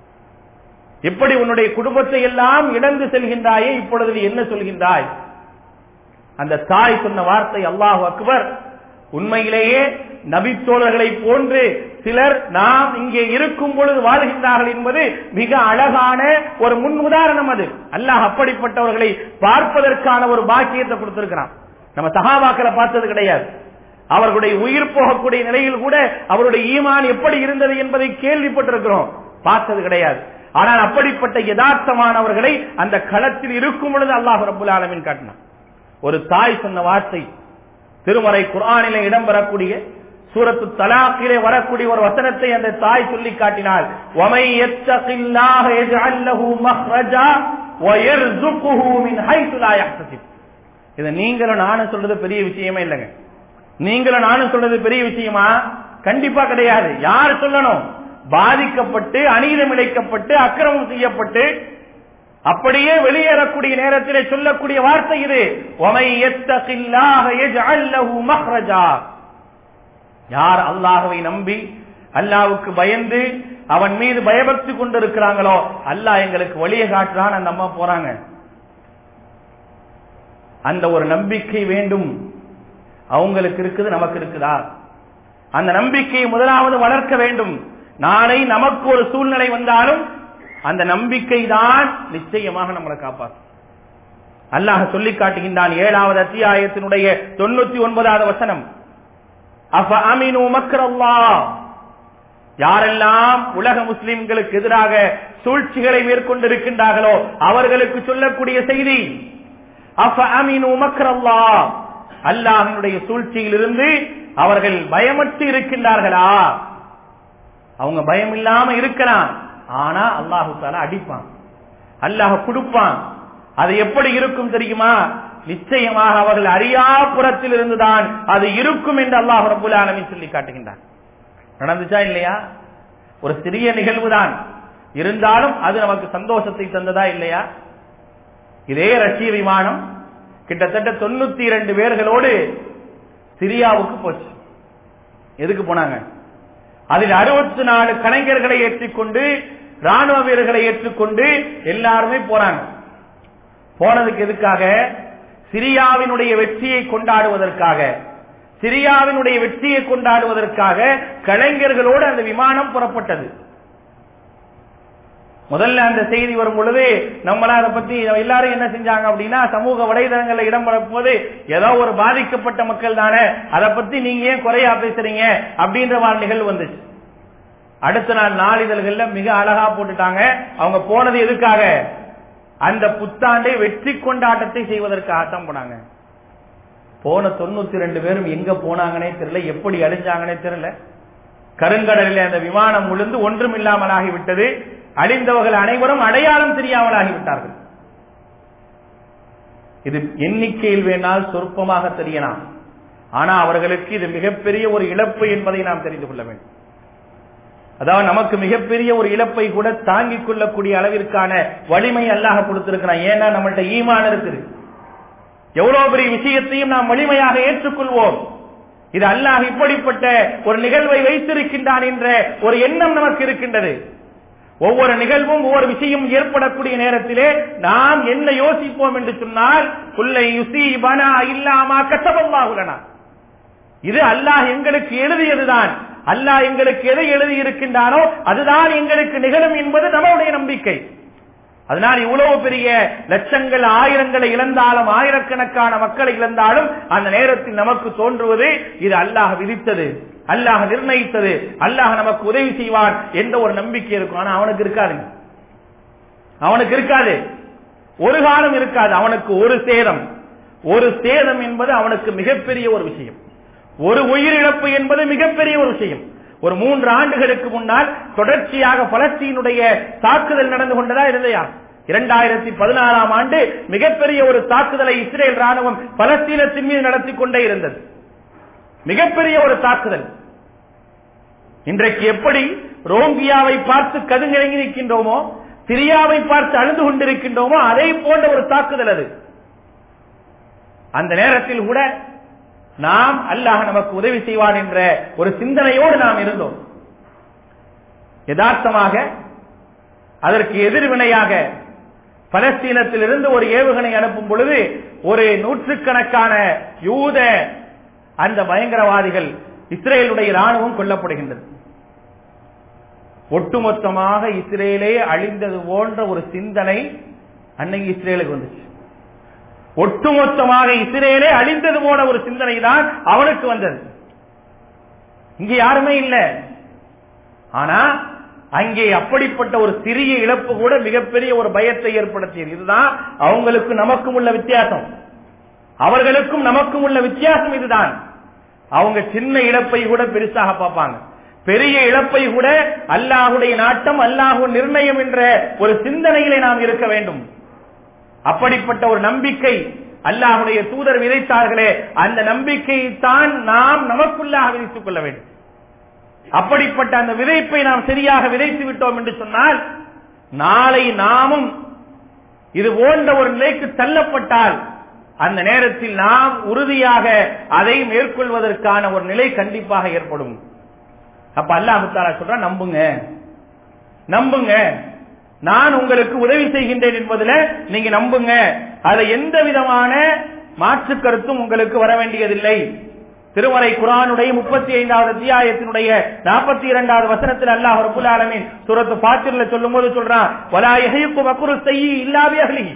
இப்படி உன்னுடைய குடும்பத்தை எல்லாம் இழந்து செல்கின்றாயே, இப்பொழுது என்ன சொல்கின்றாய்? அந்த தாய் சொன்ன வார்த்தை அல்லாஹ் அக்பர், உண்மையிலேயே நபித்தோழர்களை போன்று சிலர் நாம் இங்கே இருக்கும் பொழுது வாழ்கின்றார்கள் என்பது மிக அழகான ஒரு முன் உதாரணம். அது அல்லாஹ் அப்படிப்பட்டவர்களை பார்ப்பதற்கான ஒரு பாக்கியத்தை கொடுத்திருக்கிறான். நம்ம சஹாபாக்களை பார்த்தது கிடையாது. அவர்களுடைய உயிர் போகக்கூடிய நிலையில் கூட அவருடைய ஈமான் எப்படி இருந்தது என்பதை கேள்விப்பட்டிருக்கிறோம், பார்த்தது கிடையாது. ஆனால் அப்படிப்பட்ட யதார்த்தமானவர்களை அந்த களத்தில் இருக்கும் பொழுது அல்லாஹ் ரப்பல் ஆலமீன் காட்டினான். ஒரு தாய் சொன்ன வார்த்தை திருமறை குர்ஆனிலே இடம்பெறக்கூடிய சூரத்து தலாக்கிலே வரக்கூடிய ஒரு வசனத்தை அந்த தாய் சொல்லி காட்டினாள். வமை யத்தகில்லாஹ யஜ்அல் லஹு மக்ரஜா வயர்ஸுகுஹு மின் ஹைஸு லா யஹ்தசிப். இத நீங்களும் நானும் சொல்றது பெரிய விஷயமே இல்லைங்க. நீங்களும் நானும் சொல்றது பெரிய விஷயமா? கண்டிப்பா கிடையாது. யார் சொல்லணும்? பாதிக்கப்பட்டு, அநீதம் இழைக்கப்பட்டு, அக்கிரமம் செய்யப்பட்டு அப்படியே வெளியேறக்கூடிய நேரத்திலே சொல்லக்கூடிய வார்த்தை இது. வமை யத்தகில்லாஹ யஜ்அல் லஹு மக்ரஜா. யார் அல்லாஹ்வை நம்பி அல்லாஹ்வுக்கு பயந்து அவன் மீது பயபக்தி கொண்டிருக்கிறாங்களோ அல்லாஹ் எங்களுக்கு வழியை காட்டுறான். அந்த அம்மா போறாங்க. அந்த ஒரு நம்பிக்கை வேண்டும். அவங்களுக்கு இருக்குது, நமக்கு இருக்குதா? அந்த நம்பிக்கையை முதலாவது வளர்க்க வேண்டும். நாளை நமக்கு ஒரு சூழ்நிலை வந்தாலும் அந்த நம்பிக்கை தான் நிச்சயமாக நம்மளை காப்பாற்றும். அல்லாஹ் சொல்லி காட்டுகின்றான் 7வது அத்தியாயத்தினுடைய 99வது வசனம். அஃப அமினு மக்ரல்லாஹ். யாரெல்லாம் உலக முஸ்லிம்களுக்கு எதிராக சூழ்ச்சிகளை மேற்கொண்டிருக்கின்றார்களோ அவர்களுக்கு சொல்லக்கூடிய செய்தி, அஃப அமினு மக்ரல்லாஹ், அல்லாஹ்வுடைய சூழ்ச்சியில் இருந்து அவர்கள் பயமற்று இருக்கின்றார்களா? அவங்க பயம் இல்லாம இருக்கலாம், ஆனா அல்லாஹ் தஆலா அடிப்பான், அல்லாஹ் கொடுப்பான். அது எப்படி இருக்கும் தெரியுமா? நிச்சயமாக அவர்கள் அரியாபுரத்தில் இருந்துதான் அது இருக்கும் என்று அல்லாஹ் ரப்பல் ஆலமீன் சொல்லி காட்டுகின்றான். நடந்துச்சா இல்லையா? ஒரு சிறிய நிகழ்வுதான், இருந்தாலும் அது நமக்கு சந்தோஷத்தை தந்ததா இல்லையா? இதே ரஷ்ய விமானம் கிட்டத்தட்ட 92 பேர்களோடு சிரியாவுக்கு போச்சு. எதுக்கு போனாங்க? அதில் 64 கலைஞர்களை ஏற்றிக்கொண்டு, ராணுவ வீரர்களை ஏற்றுக்கொண்டு எல்லாருமே போறாங்க. போனதுக்கு எதுக்காக? சிரியாவினுடைய வெற்றியை கொண்டாடுவதற்காக. சிரியாவினுடைய வெற்றியை கொண்டாடுவதற்காக கலைஞர்களோடு அந்த விமானம் புறப்பட்டது. முதல்ல அந்த செய்தி வரும் பொழுது நம்மள அதை பத்தி எல்லாரும் என்ன செஞ்சாங்க அப்படின்னா, சமூக வலைதளங்களில் இடம்பெறும் போது ஏதோ ஒரு பாதிக்கப்பட்ட மக்கள் தானே, அதை பத்தி நீங்க ஏன் குறையா பேசுறீங்க அப்படின்ற மாதிரி நிகழ்வு வந்துச்சு. அடுத்த நாள் நாளிதழ்கள்ல மிக அழகா போட்டுட்டாங்க, அவங்க போனது எதுக்காக? அந்த புத்தாண்டை வெற்றி கொண்டாட்டத்தை செய்வதற்காகத்தான் போனாங்க. போன 92 பேரும் எங்க போனாங்கன்னே தெரியல, எப்படி அழிஞ்சாங்கன்னே தெரியல. கருங்கடலில் அந்த விமானம் விழுந்து ஒன்றும் இல்லாமல் ஆகிவிட்டது. அழிந்தவர்கள் அனைவரும் அடையாளம் தெரியாமல் ஆகிவிட்டார்கள். இது எண்ணிக்கையில் வேணால் சொற்பமாக தெரியலாம், ஆனா அவர்களுக்கு இது மிகப்பெரிய ஒரு இழப்பு என்பதை நாம் தெரிந்து கொள்ள வேண்டும். அதாவது நமக்கு மிகப்பெரிய ஒரு இழப்பை கூட தாங்கிக் கொள்ளக்கூடிய அளவிற்கான வலிமை அல்லாஹ் கொடுத்திருக்கிறான். ஏன்னா நம்மள்ட்ட ஈமான் இருக்குது. எவ்வளவு பெரிய விஷயத்தையும் நாம் வலிமையாக ஏற்றுக்கொள்வோம். இது அல்லாஹ் இப்படிப்பட்ட ஒரு நிகழ்வை வைத்திருக்கின்றான் என்ற ஒரு எண்ணம் நமக்கு இருக்கின்றது. ஒவ்வொரு நிகழ்வும் ஒவ்வொரு விஷயம் ஏற்படக்கூடிய நேரத்திலே நாம் என்ன யோசிப்போம் என்று சொன்னால், குல்லை யுஸீபனா இல்லா மா கஸபல்லாஹு லனா, இது அல்லாஹ் எங்களுக்கு எழுதியதுதான். அல்லாஹ் எங்களுக்கு எதை எழுதி இருக்கின்றானோ அதுதான் எங்களுக்கு நிகழும் என்பது நம்முடைய நம்பிக்கை. அதனால் இவ்வளவு பெரிய லட்சங்கள் ஆயிரங்களை இழந்தாலும், ஆயிரக்கணக்கான மக்களை இழந்தாலும் அந்த நேரத்தில் நமக்கு தோன்றுவது இது அல்லாஹ் விதித்தது, அல்லாஹ் நிர்ணயித்தது, அல்லாஹ் நமக்கு உதவி செய்வான் என்ற ஒரு நம்பிக்கை இருக்கும். ஆனா அவனுக்கு இருக்காது, அவனுக்கு இருக்காது, ஒரு காலம் இருக்காது. அவனுக்கு ஒரு சேதம் என்பது அவனுக்கு மிகப்பெரிய ஒரு விஷயம். ஒரு உயிரிழப்பு என்பது மிகப்பெரிய ஒரு விஷயம். ஒரு 3 ஆண்டுகளுக்கு முன்னால் தொடர்ச்சியாக பலஸ்தீனுடைய தாக்குதல் நடந்து கொண்டதா இல்லையா? 2016ஆம் ஆண்டு மிகப்பெரிய ஒரு தாக்குதலை இஸ்ரேல் ராணுவம் பலஸ்தீனத்தின் மீது நடத்தி கொண்டே இருந்தது. மிகப்பெரிய ஒரு தாக்குதல். இன்றைக்கு எப்படி ரோங்கியாவை பார்த்து கதுங்கிழங்கி நிற்கின்றோமோ, சிரியாவை பார்த்து அழுது கொண்டிருக்கின்றோமோ, அதே போன்ற ஒரு தாக்குதல் அது. அந்த நேரத்தில் கூட நாம் அல்லாஹ் நமக்கு உதவி செய்வான் என்ற ஒரு சிந்தனையோடு நாம் இருந்தோம். யதார்த்தமாக அதற்கு எதிர்வினையாக பலஸ்தீனத்திலிருந்து ஒரு ஏவுகணை அனுப்பும் பொழுது ஒரு 100கணக்கான யூத அந்த பயங்கரவாதிகள் இஸ்ரேலுடைய ராணுவம் கொல்லப்படுகின்றது. ஒட்டுமொத்தமாக இஸ்ரேலே அழிந்தது போன்ற ஒரு சிந்தனை அன்னைக்கு இஸ்ரேலுக்கு வந்துச்சு. ஒட்டுமொத்தமாக இஸ்ரேலே அழிந்தது போன ஒரு சிந்தனை தான் அவனுக்கு வந்தது. இங்கே யாருமே இல்லை. ஆனா அங்கே அப்படிப்பட்ட ஒரு சிறிய இழப்பு கூட மிகப்பெரிய ஒரு பயத்தை ஏற்படுத்தியது. இதுதான் அவங்களுக்கு நமக்கும் உள்ள வித்தியாசம். அவர்களுக்கும் நமக்கும் உள்ள வித்தியாசம் இதுதான். அவங்க சின்ன இழப்பை கூட பெருசாக பார்ப்பாங்க. பெரிய இழப்பை கூட அல்லாஹுடைய நாட்டம், அல்லாஹு நிர்ணயம் என்ற ஒரு சிந்தனையிலே நாம் இருக்க வேண்டும். அப்படிப்பட்ட ஒரு நம்பிக்கை அல்லாஹுடைய தூதர் விதைத்தார்களே, அந்த நம்பிக்கையை தான் நாம் நமக்குள்ளாக விதைத்துக் கொள்ள வேண்டும். அப்படிப்பட்ட அந்த விதைப்பை நாம் சரியாக விதைத்து விட்டோம் என்று சொன்னால், நாளை நாமும் இது போன்ற ஒரு நிலைக்கு தள்ளப்பட்டால் அந்த நேரத்தில் நாம் உறுதியாக அதை மேற்கொள்வதற்கான ஒரு நிலை கண்டிப்பாக ஏற்படும். அப்ப அல்லாஹ் தஆலா சொல்றான், நம்புங்க, நம்புங்க, நான் உங்களுக்கு உதவி செய்கின்றேன் என்பதில் நீங்க நம்புங்க. அதுல எந்த விதமான மாற்று கருத்தும் உங்களுக்கு வர வேண்டியதில்லை. திருமறை குர்ஆனுடைய 35வது அத்தியாயத்தினுடைய 42வது வசனத்தில் அல்லாஹ் ரப்பல் ஆலமீன் சூரத்து ஃபாத்திர்ல சொல்லும்போது சொல்றான், வலா யஹீகு மக்ரு ஸய்யி இல்லா பிஅஹ்லிஹி.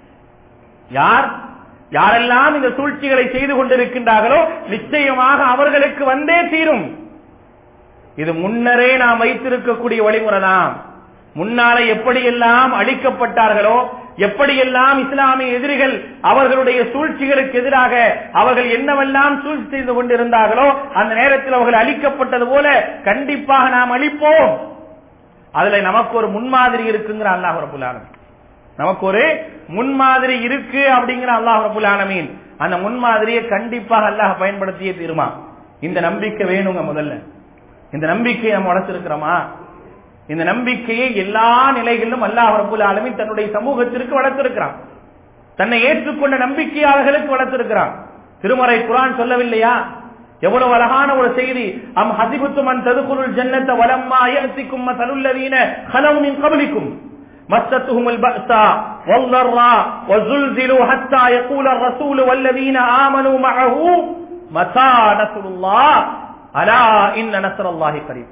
யாரெல்லாம் இந்த சூழ்ச்சிகளை செய்து கொண்டிருக்கின்றார்களோ நிச்சயமாக அவர்களுக்கு வந்தே தீரும். இது முன்னரே நாம் வைத்திருக்கக்கூடிய வழிமுறை தான். முன்னாலே எப்படியெல்லாம் அழிக்கப்பட்டார்களோ, எப்படியெல்லாம் இஸ்லாமிய எதிரிகள் அவர்களுடைய சூழ்ச்சிகளுக்கு எதிராக அவர்கள் என்னவெல்லாம் சூழ்ச்சி செய்து கொண்டிருந்தார்களோ அந்த நேரத்தில் அவர்கள் அழிக்கப்பட்டது போல கண்டிப்பாக நாம் அழிப்போம். அதுல நமக்கு ஒரு முன்மாதிரி இருக்குங்கிற அல்லாஹ் ரப்பல் ஆலமீன். நமக்கு ஒரு முன்மாதிரி இருக்கு அப்படிங்கிற அல்லாஹ் ரப்பல் ஆலமீன். அந்த முன்மாதிரியை கண்டிப்பாக அல்லாஹ் பயன்படுத்தியே தீருமா. இந்த நம்பிக்கை வேணுங்க. முதல்ல இந்த நம்பிக்கையை நம்ம வளர்த்திருக்கிறோமா? இந்த நம்பிக்கையை எல்லா நிலைகளிலும் அல்லாஹ் ரப்பல் ஆலமீன் தன்னுடைய சமூகத்திற்கு வளர்த்திருக்கிறான். தன்னை ஏற்றுக்கொண்ட நம்பிக்கையாளர்களுக்கு வளர்த்திருக்கிறான். திருமறை குர்ஆன் சொல்லவில்லையா? எவ்வளவு அழகான ஒரு செய்தி. அம் ஹஸிபத்தும் அன் ததுகுலுல் ஜன்னத வலம்மா யஅதிக்கும் மஸலுல் லதீன خلوا من قبلكم مستهم البأساء والضراء وزلزلوا حتى يقول الرسول والذين آمنوا معه متى نصر الله ألا إن نصر الله قريب.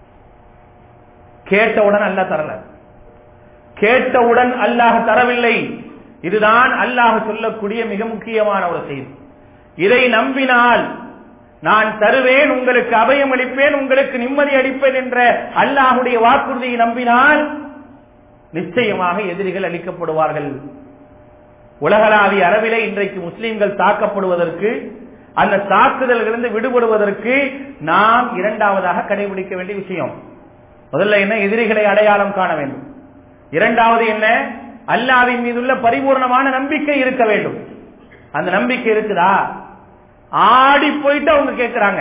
கேட்டவுடன் அல்லாஹ் தரல, கேட்டவுடன் அல்லாஹ் தரவில்லை. இதுதான் அல்லாஹ் சொல்லக்கூடிய மிக முக்கியமான ஒரு செய்தி. இதை நம்பினால் நான் தருவேன், உங்களுக்கு அபயம் அளிப்பேன், உங்களுக்கு நிம்மதி அளிப்பேன் என்ற அல்லாஹுடைய வாக்குறுதியை நம்பினால் நிச்சயமாக எதிரிகள் அளிக்கப்படுவார்கள். உலகளாவிய அளவிலே இன்றைக்கு முஸ்லிம்கள் தாக்கப்படுவதற்கு, அந்த தாக்குதல்களிலிருந்து விடுபடுவதற்கு நாம் இரண்டாவதாக கடைபிடிக்க வேண்டிய விஷயம், முதல்ல என்ன? எதிரிகளை அடையாளம் காண வேண்டும். இரண்டாவது என்ன? அல்லாஹ்வின் மீதுள்ள பரிபூர்ணமான நம்பிக்கை இருக்க வேண்டும். அந்த நம்பிக்கை இருக்குதா? ஆடி போயிட்டு அவங்க கேட்கிறாங்க,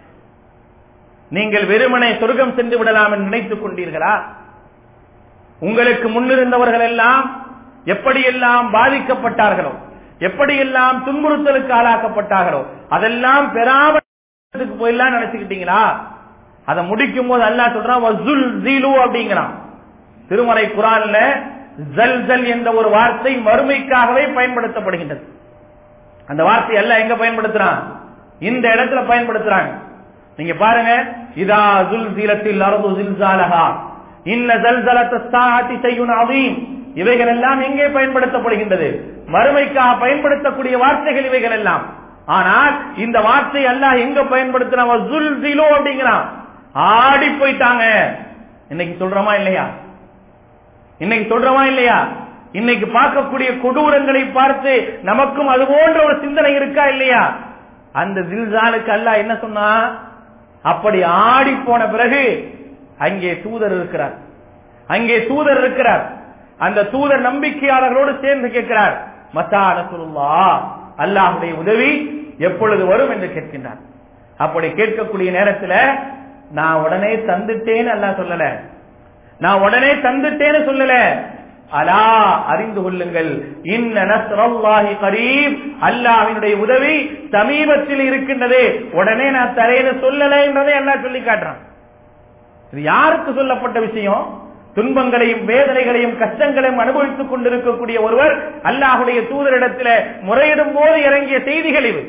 நீங்கள் வெறுமனை சொர்க்கம் சென்று விடலாம் என்று நினைத்துக் கொண்டீர்களா? உங்களுக்கு முன்னிருந்தவர்கள் எல்லாம் எப்படியெல்லாம் பாதிக்கப்பட்டார்களோ, எப்படியெல்லாம் துன்புறுத்தலுக்கு ஆளாக்கப்பட்டார்களோ, அதெல்லாம் பெறாமல் போயெல்லாம் நினைச்சுக்கிட்டீங்களா? அதை முடிக்கும் போது அல்லாஹ் சொல்றான் வஸுல்ஸிலு அப்படிங்கிறான். திருமறை குர்ஆன்ல ஜல்ஜல் என்ற ஒரு வார்த்தை மறுமைக்காகவே பயன்படுத்தப்படுகின்றது. அந்த வார்த்தை அல்லாஹ் எங்க பயன்படுத்துறான்? இந்த இடத்துல பயன்படுத்துறாங்க. நீங்க பாருங்க, இதா ஸுல்ஸிலத்தில் அர்து ஸில்ஸாலஹா இன்ன ஸல்ஸலத்தஸ் ஸாஅத்தி ஷைஉன் அதீம். இவைகள் எல்லாம் எங்கே பயன்படுத்தப்படுகின்றது? மறுமைக்காக பயன்படுத்தக்கூடிய வார்த்தைகள் இவைகள் எல்லாம். ஆனால் இந்த வார்த்தை அல்லாஹ் எங்க பயன்படுத்துறான்? வஸுல்ஸிலு அப்படிங்கிறான். ஆடி போயிட்டாங்க. இன்னைக்கு சொல்றோமா இல்லையா? இன்னைக்கு சொல்றோமா இல்லையா? இன்னைக்கு பார்க்கக்கூடிய கொடூரங்களை பார்த்து நமக்கும் அது போன்ற ஒரு சிந்தனை இருக்கா இல்லையா? அந்த ஜில்சாலுக்கு அல்லாஹ் என்ன சொன்னா? அப்படி ஆடி போன பிறகு அங்கே தூதர் இருக்கிறார், அங்கே தூதர் இருக்கிறார். அந்த தூதர் நம்பிக்கையாளர்களோடு சேர்ந்து கேட்கிறார், மத்தா நஸ்ருல்லாஹ், அல்லாஹ்வுடைய உதவி எப்பொழுது வரும் என்று கேட்கின்றார். அப்படி கேட்கக்கூடிய நேரத்தில் நான் உடனே தந்துட்டேன்னு அல்லாஹ் சொல்லல, நான் உடனே தந்துட்டேன்னு சொல்லல. அலா, அறிந்து கொள்ளுங்கள், இன்ன நஸ்ரல்லாஹி கரீப், அல்லாஹ்வினுடைய உதவி சமீபத்தில் இருக்கின்றது, உடனே நான் தரேன்னு சொல்லல என்றதை அல்லாஹ் சொல்லி காட்டுறான். இது யாருக்கு சொல்லப்பட்ட விஷயம்? துன்பங்களையும் வேதனைகளையும் கஷ்டங்களையும் அனுபவித்துக் கொண்டிருக்கக்கூடிய ஒருவர் அல்லாஹ்வுடைய தூதரிடத்தில் முறையிடும் போது இறங்கிய செய்திகள் இவை.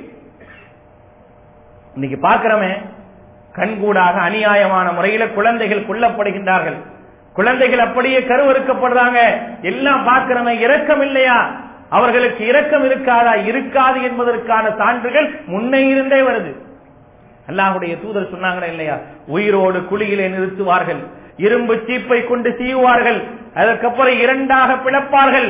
இன்னைக்கு பார்க்கிறோமே, கண்கூடாக அநியாயமான முறையில குழந்தைகள் கொல்லப்படுகின்றார்கள், குழந்தைகள் அப்படியே கருவறுக்கப்படுறாங்க. எல்லாம் பார்க்கிறோமே, இரக்கம் இல்லையா? அவர்களுக்கு இரக்கம் இருக்காதா? இருக்காது என்பதற்கான சான்றுகள் முன்னே இருந்தே வருது. அல்லாஹ்வுடைய தூதர் சொன்னாங்களா இல்லையா? உயிரோடு குழியிலே நிறுத்துவார்கள், இரும்பு சீப்பை கொண்டு சீவுவார்கள், அதற்கப்புறம் இரண்டாக பிளப்பார்கள்,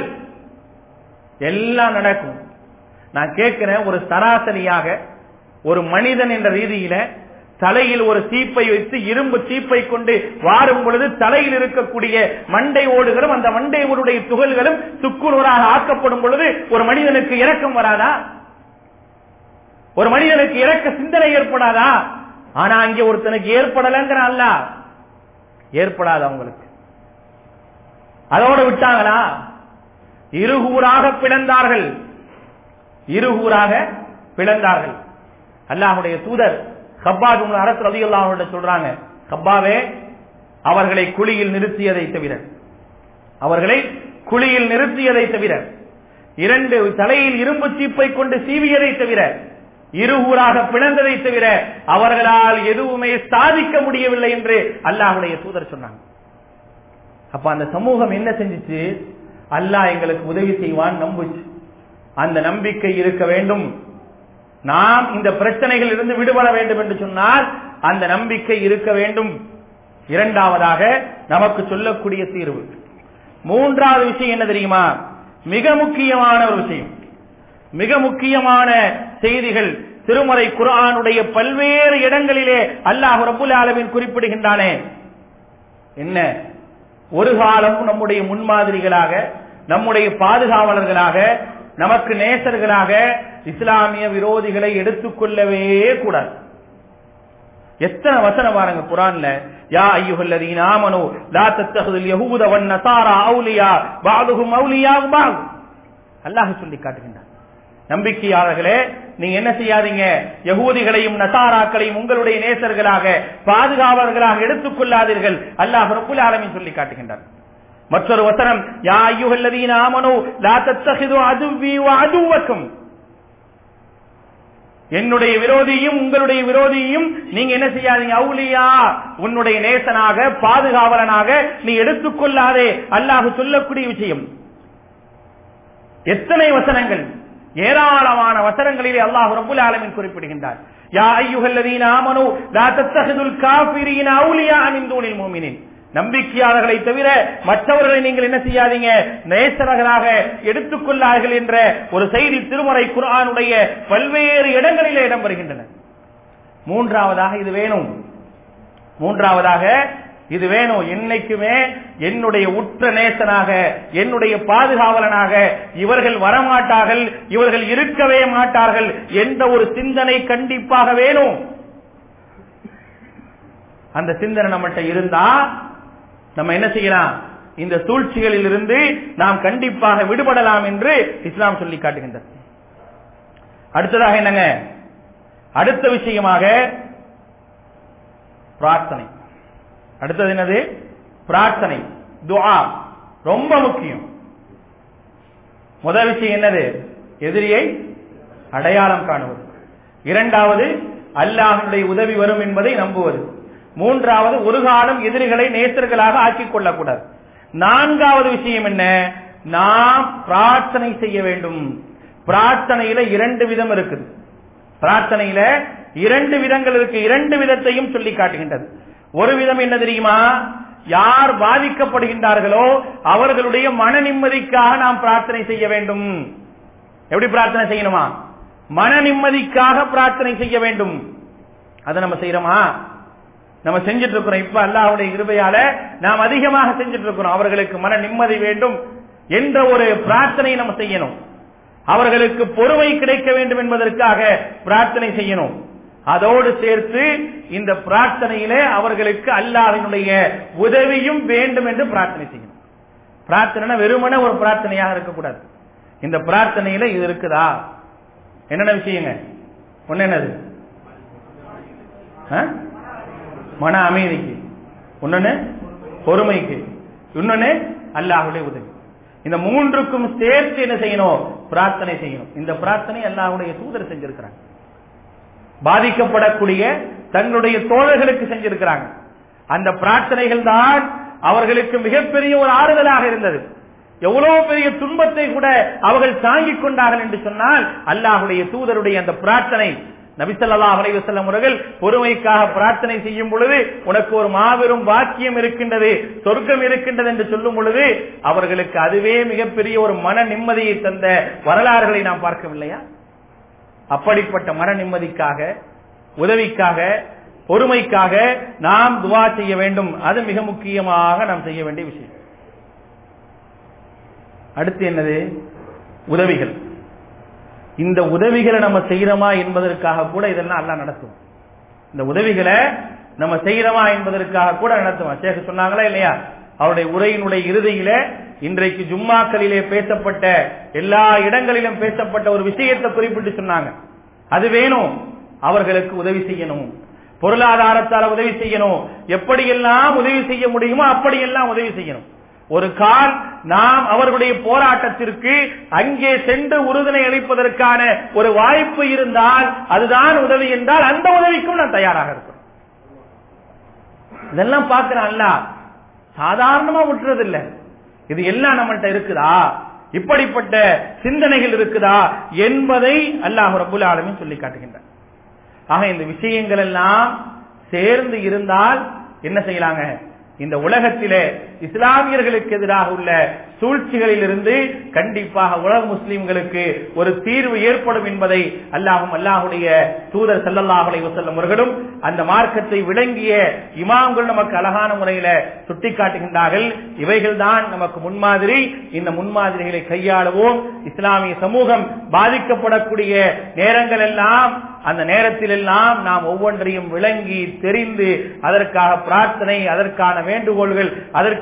எல்லாம் நடக்கும். நான் கேட்கிறேன், ஒரு சராசரியாக ஒரு மனிதன் என்ற ரீதியில தலையில் ஒரு சீப்பை வைத்து இரும்பு சீப்பை கொண்டு வாரும் பொழுது தலையில் இருக்கக்கூடிய மண்டை ஓடுகளும் அந்த மண்டை ஓடுடைய துகள்களும் சுக்குநூறாக ஆக்கப்படும் பொழுது ஒரு மனிதனுக்கு இரக்கம் வராதா? ஒரு மனிதனுக்கு இரக்க சிந்தனை ஏற்படாதா? ஆனா அங்கே ஒருத்தனுக்கு ஏற்படலங்கிறான் அல்லாஹ். ஏற்படாது அவங்களுக்கு. அதோடு விட்டாங்களா? இருகூறாக பிளந்தார்கள், இருகூறாக பிளந்தார்கள். அல்லாஹ்வுடைய தூதர் கப்பாப் இப்னு அரஸ் ரலியல்லாஹு அன்ஹு சொல்றாங்க, கப்பாவே, அவர்களை குழியில் நிறுத்தியதை தவிர, அவர்களை குழியில் நிறுத்தியதை தவிர, இரண்டு தலையில் இரும்பு சீப்பை கொண்டு சீவியதை தவிர, இருகூறாக பிளந்ததை தவிர அவர்களால் எதுவுமே சாதிக்க முடியவில்லை என்று அல்லாஹ்வுடைய தூதர் சொன்னாங்க. அப்ப அந்த சமூகம் என்ன செஞ்சிச்சு? அல்லாஹ் எங்களுக்கு உதவி செய்வான் நம்புச்சு. அந்த நம்பிக்கை இருக்க வேண்டும். நாம் இந்த பிரச்சனைகள் இருந்து விடுபட வேண்டும் என்று சொன்னால் அந்த நம்பிக்கை இருக்க வேண்டும். இரண்டாவதாக நமக்கு சொல்லக்கூடிய தீர்வு. மூன்றாவது விஷயம் என்ன தெரியுமா? மிக முக்கியமான ஒரு விஷயம், மிக முக்கியமான செய்திகள் திருமறை குர்ஆனுடைய பல்வேறு இடங்களிலே அல்லாஹ் ரப்பல் ஆலமீன் குறிப்பிடுகின்றானே. என்ன? ஒரு காலம் நம்முடைய முன்மாதிரிகளாக, நம்முடைய பாதுகாவலர்களாக, நமக்கு நேசர்களாக இஸ்லாமிய விரோதிகளை எடுத்துக்கொள்ளவே கூடாது. எத்தனை வசனம் பாருங்க குர்ஆன்ல, யா அய்யுஹல்லதீன ஆமனூ லா தத்தஹிதுல் யஹூத வன் நஸாரா அவுலியா பஅதுஹும் அவுலியா பஅத். அல்லாஹ் சொல்லி காட்டுகின்றான். நம்பிக்கையாளர்களே, நீங்க என்ன செய்யாதீங்க, யகூதிகளையும் நசாராக்களையும் உங்களுடைய நேசர்களாக பாதுகாவலர்களாக எடுத்துக் கொள்ளாதீர்கள். அல்லாஹ் ரப்பல் ஆலமீன் சொல்லி காட்டுகின்றான். மற்றொரு வசனம், யா அய்யுஹல்லதீன ஆமனூ லா தத்தகிது அதுவி வ அதுவக்கும், என்னுடைய விரோதியும் உங்களுடைய விரோதியும் நீங்க என்ன செய்யாதீங்க, அவுலியா, உன்னுடைய நேசனாக பாதுகாவலனாக நீ எடுத்துக்கொள்ளாதே. அல்லாஹ் சொல்லக்கூடிய விஷயம் எத்தனை வசனங்கள், ஏராளமான வசனங்களிலே அல்லாஹ் ரப்பல் ஆலமீன் குறிப்பிடுகின்றார். யா அய்யுஹல்லதீன ஆமனூ லா தத்தகிதுல் காஃபிரீன அவுலியா மின் தூனில் முஃமினீன், நம்பிக்கையாளர்களை தவிர மற்றவர்களை நீங்கள் என்ன செய்யாதீங்க, நேசர்களாக எடுத்துக்கொள்ளார்கள் என்ற ஒரு செய்தி திருமறை குர்ஆனுடைய பல்வேறு இடங்களிலே இடம்பெறுகின்றன. மூன்றாவதாக இது வேணும், என்னைக்குமே என்னுடைய உற்ற நேசனாக என்னுடைய பாதுகாவலனாக இவர்கள் வரமாட்டார்கள், இவர்கள் இருக்கவே மாட்டார்கள் என்ற ஒரு சிந்தனை கண்டிப்பாக வேணும். அந்த சிந்தனை நம்மகிட்ட இருந்தா நம்ம என்ன செய்யலாம், இந்த சூழ்ச்சிகளில் இருந்து நாம் கண்டிப்பாக விடுபடலாம் என்று இஸ்லாம் சொல்லி காட்டுகின்றது. அடுத்ததாக என்னங்க, அடுத்த விஷயமாக பிரார்த்தனை. அடுத்தது என்னது, பிரார்த்தனை, துஆ ரொம்ப முக்கியம். முதல் விஷயம் என்னது, எதிரியை அடையாளம் காணுவது. இரண்டாவது, அல்லாஹ்வுடைய உதவி வரும் என்பதை நம்புவது. மூன்றாவது, ஒரு காலம் எதிரிகளை நேசர்களாக ஆக்கிக் கொள்ளக்கூடாது. நான்காவது விஷயம் என்ன, நாம் பிரார்த்தனை செய்ய வேண்டும். பிரார்த்தனையில 2 விதம் இருக்குது. பிரார்த்தனையில 2 விதங்கள் இருக்கு. 2 விதத்தையும் சொல்லி காட்டுகின்றது. ஒரு விதம் என்ன தெரியுமா, யார் பாதிக்கப்படுகின்றார்களோ அவர்களுடைய மன நிம்மதிக்காக நாம் பிரார்த்தனை செய்ய வேண்டும். எப்படி பிரார்த்தனை செய்யணுமா, மன நிம்மதிக்காக பிரார்த்தனை செய்ய வேண்டும். அதை நம்ம செய்யறோமா, நம்ம செஞ்சிட்டு இருக்கிறோம். இப்ப அல்லாஹ்வுடைய கிருபையால நாம் அதிகமாக செஞ்சிட்டு இருக்கிறோம். அவர்களுக்கு மன நிம்மதி வேண்டும் என்ற ஒரு பிரார்த்தனை நம்ம செய்யணும். அவர்களுக்கு பொறுமை கிடைக்க வேண்டும் என்பதற்காக பிரார்த்தனை செய்யணும். அதோடு சேர்த்து இந்த பிரார்த்தனையிலே அவர்களுக்கு அல்லாஹ்வினுடைய உதவியும் வேண்டும் என்று பிரார்த்தனை செய்யணும். பிரார்த்தனை வெறுமனே ஒரு பிரார்த்தனையாக இருக்கக்கூடாது. இந்த பிரார்த்தனையில இது இருக்குதா, என்னென்ன விஷயங்க, ஒன்னு என்னது, மன அமைதிக்கு, இன்னொன்னு பொறுமைக்கு, இன்னொன்னு அல்லாஹ்வுடைய உதவி. இந்த மூன்றுக்கும் சேர்த்து என்ன செய்யணும், பிரார்த்தனை செய்யணும். இந்த பிரார்த்தனை அல்லாஹ்வுடைய தூதர் செஞ்சிருக்கிறாங்க. பாதிக்கப்படக்கூடிய தங்களுடைய தோழர்களுக்கு செஞ்சிருக்கிறாங்க. அந்த பிரார்த்தனைகள் தான் அவர்களுக்கு மிகப்பெரிய ஒரு ஆறுதலாக இருந்தது. எவ்வளவு பெரிய துன்பத்தை கூட அவர்கள் தாங்கிக் கொண்டார்கள் என்று சொன்னால் அல்லாஹ்வுடைய தூதருடைய அந்த பிரார்த்தனை. நபி ஸல்லல்லாஹு அலைஹி வஸல்லம் அவர்கள் பொறுமைக்காக பிரார்த்தனை செய்யும் பொழுது உனக்கு ஒரு மாபெரும் வாக்கியம் இருக்கின்றது, சொர்க்கம் இருக்கின்றது என்று சொல்லும் பொழுது அவர்களுக்கு அதுவே மிகப்பெரிய ஒரு மன நிம்மதியை தந்த வரலாறுகளை நாம் பார்க்கவில்லையா? அப்படிப்பட்ட மன நிம்மதிக்காக, உதவிக்காக, பொறுமைக்காக நாம் துஆ செய்ய வேண்டும். அது மிக முக்கியமாக நாம் செய்ய வேண்டிய விஷயம். அடுத்து என்னது, உதவிகள். இந்த உதவிகளை நம்ம செய்யறோமா என்பதற்காக கூட இதெல்லாம் அல்லாஹ் நடத்தும். இந்த உதவிகளை நம்ம செய்யறோமா என்பதற்காக கூட நடத்துவோம். ஷேக் சொன்னாங்களா இல்லையா, அவருடைய உரையினுடைய இறுதியில இன்றைக்கு ஜும்மாக்களிலே பேசப்பட்ட எல்லா இடங்களிலும் பேசப்பட்ட ஒரு விஷயத்தை குறிப்பிட்டு சொன்னாங்க. அது வேணும், அவர்களுக்கு உதவி செய்யணும், பொருளாதாரத்தால் உதவி செய்யணும், எப்படியெல்லாம் உதவி செய்ய முடியுமோ அப்படியெல்லாம் உதவி செய்யணும். ஒரு கால் நாம் அவர்களுடைய போராட்டத்திற்கு அங்கே சென்று உறுதுணை அளிப்பதற்கான ஒரு வாய்ப்பு இருந்தால் அதுதான் உதவி என்றால் அந்த உதவிக்கும் நான் தயாராக இருக்கிறேன். இதெல்லாம் பார்க்கிறேன், அல்லாஹ் சாதாரணமா விட்டுறதில்லை. இது எல்லாம் நம்மள்ட்ட இருக்குதா, இப்படிப்பட்ட சிந்தனைகள் இருக்குதா என்பதை அல்லாஹ் ரப்பல் ஆலமீன் சொல்லி காட்டுகின்றார். ஆக இந்த விஷயங்கள் எல்லாம் சேர்ந்து இருந்தால் என்ன செய்யலாங்க, இந்த உலகத்திலே இஸ்லாமியர்களுக்கு எதிராக உள்ள சூழ்ச்சிகளில் இருந்து கண்டிப்பாக உலக முஸ்லிம்களுக்கு ஒரு தீர்வு ஏற்படும் என்பதை அல்லாஹ்வுடைய தூதர் ஸல்லல்லாஹு அலைஹி வஸல்லம் அவர்களும் அந்த மார்க்கத்தை விளங்கிய இமாம்கள் நமக்கு அழகான முறையில சுட்டிக்காட்டுகின்றார்கள். இவைகள் தான் நமக்கு முன்மாதிரி. இந்த முன்மாதிரிகளை கையாளுவோம். இஸ்லாமிய சமூகம் பாதிக்கப்படக்கூடிய நேரங்கள் எல்லாம், அந்த நேரத்தில் எல்லாம் நாம் ஒவ்வொன்றையும் விளங்கி தெரிந்து அதற்காக பிரார்த்தனை, அதற்கான வேண்டுகோள்கள், அதற்கு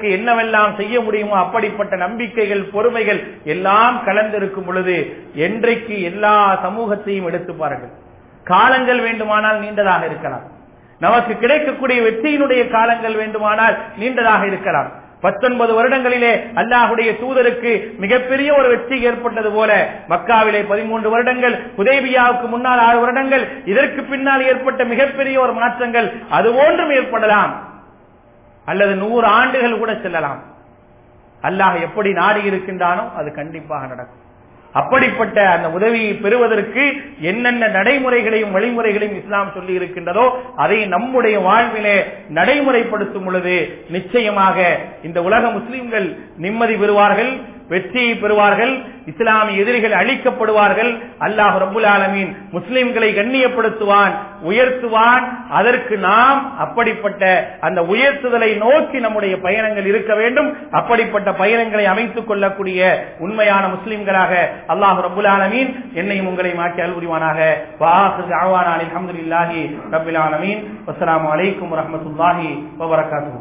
அதற்கு என்னவெல்லாம் செய்ய முடியுமோ அப்படிப்பட்ட நம்பிக்கைகள், பொறுமைகள் எல்லாம் கலந்திருக்கும் பொழுது என்றைக்கு எல்லா சமூகத்தையும் எடுத்து பாருங்கள். காலங்கள் வேண்டுமானால் நீண்டதாக இருக்கலாம், நமக்கு கிடைக்கக்கூடிய வெற்றியினுடைய காலங்கள் வேண்டுமானால் நீண்டதாக இருக்கலாம். 19 வருடங்களிலே அல்லாஹுடைய தூதருக்கு மிகப்பெரிய ஒரு வெற்றி ஏற்பட்டது போல மக்காவிலே 13 வருடங்கள், ஹுதைபியாவுக்கு முன்னால் 6 வருடங்கள், இதற்கு பின்னால் ஏற்பட்ட மிகப்பெரிய ஒரு மாற்றங்கள் அதுபோன்றும் ஏற்படலாம், அல்லது 100 ஆண்டுகள் கூட செல்லலாம். அல்லாஹ் எப்படி நாடி இருக்கின்றானோ அது கண்டிப்பாக நடக்கும். அப்படிப்பட்ட அந்த உதவியை பெறுவதற்கு என்னென்ன நடைமுறைகளையும் வழிமுறைகளையும் இஸ்லாம் சொல்லி இருக்கின்றதோ அதை நம்முடைய வாழ்விலே நடைமுறைப்படுத்தும் பொழுது நிச்சயமாக இந்த உலக முஸ்லிம்கள் நிம்மதி பெறுவார்கள், வெற்றியை பெறுவார்கள், இஸ்லாமிய எதிரிகள் அழிக்கப்படுவார்கள். அல்லாஹ் ரப்புல் ஆலமீன் முஸ்லிம்களை கண்ணியப்படுத்துவான், உயர்த்துவான். அதற்கு நாம் அப்படிப்பட்ட அந்த உயர்த்துதலை நோக்கி நம்முடைய பயணங்கள் இருக்க வேண்டும். அப்படிப்பட்ட பயணங்களை அமைத்துக் கொள்ளக்கூடிய உண்மையான முஸ்லிம்களாக அல்லாஹ் ரப்புல் ஆலமீன் என்னையும் உங்களை மாற்றி அல்புரிவானாக. வஆஹிரு தஅவானா அல்ஹம்துலில்லாஹி ரப்பில் ஆலமீன். வஸ்ஸலாமு அலைக்கும் வரஹ்மத்துல்லாஹி வபரகாத்துஹு.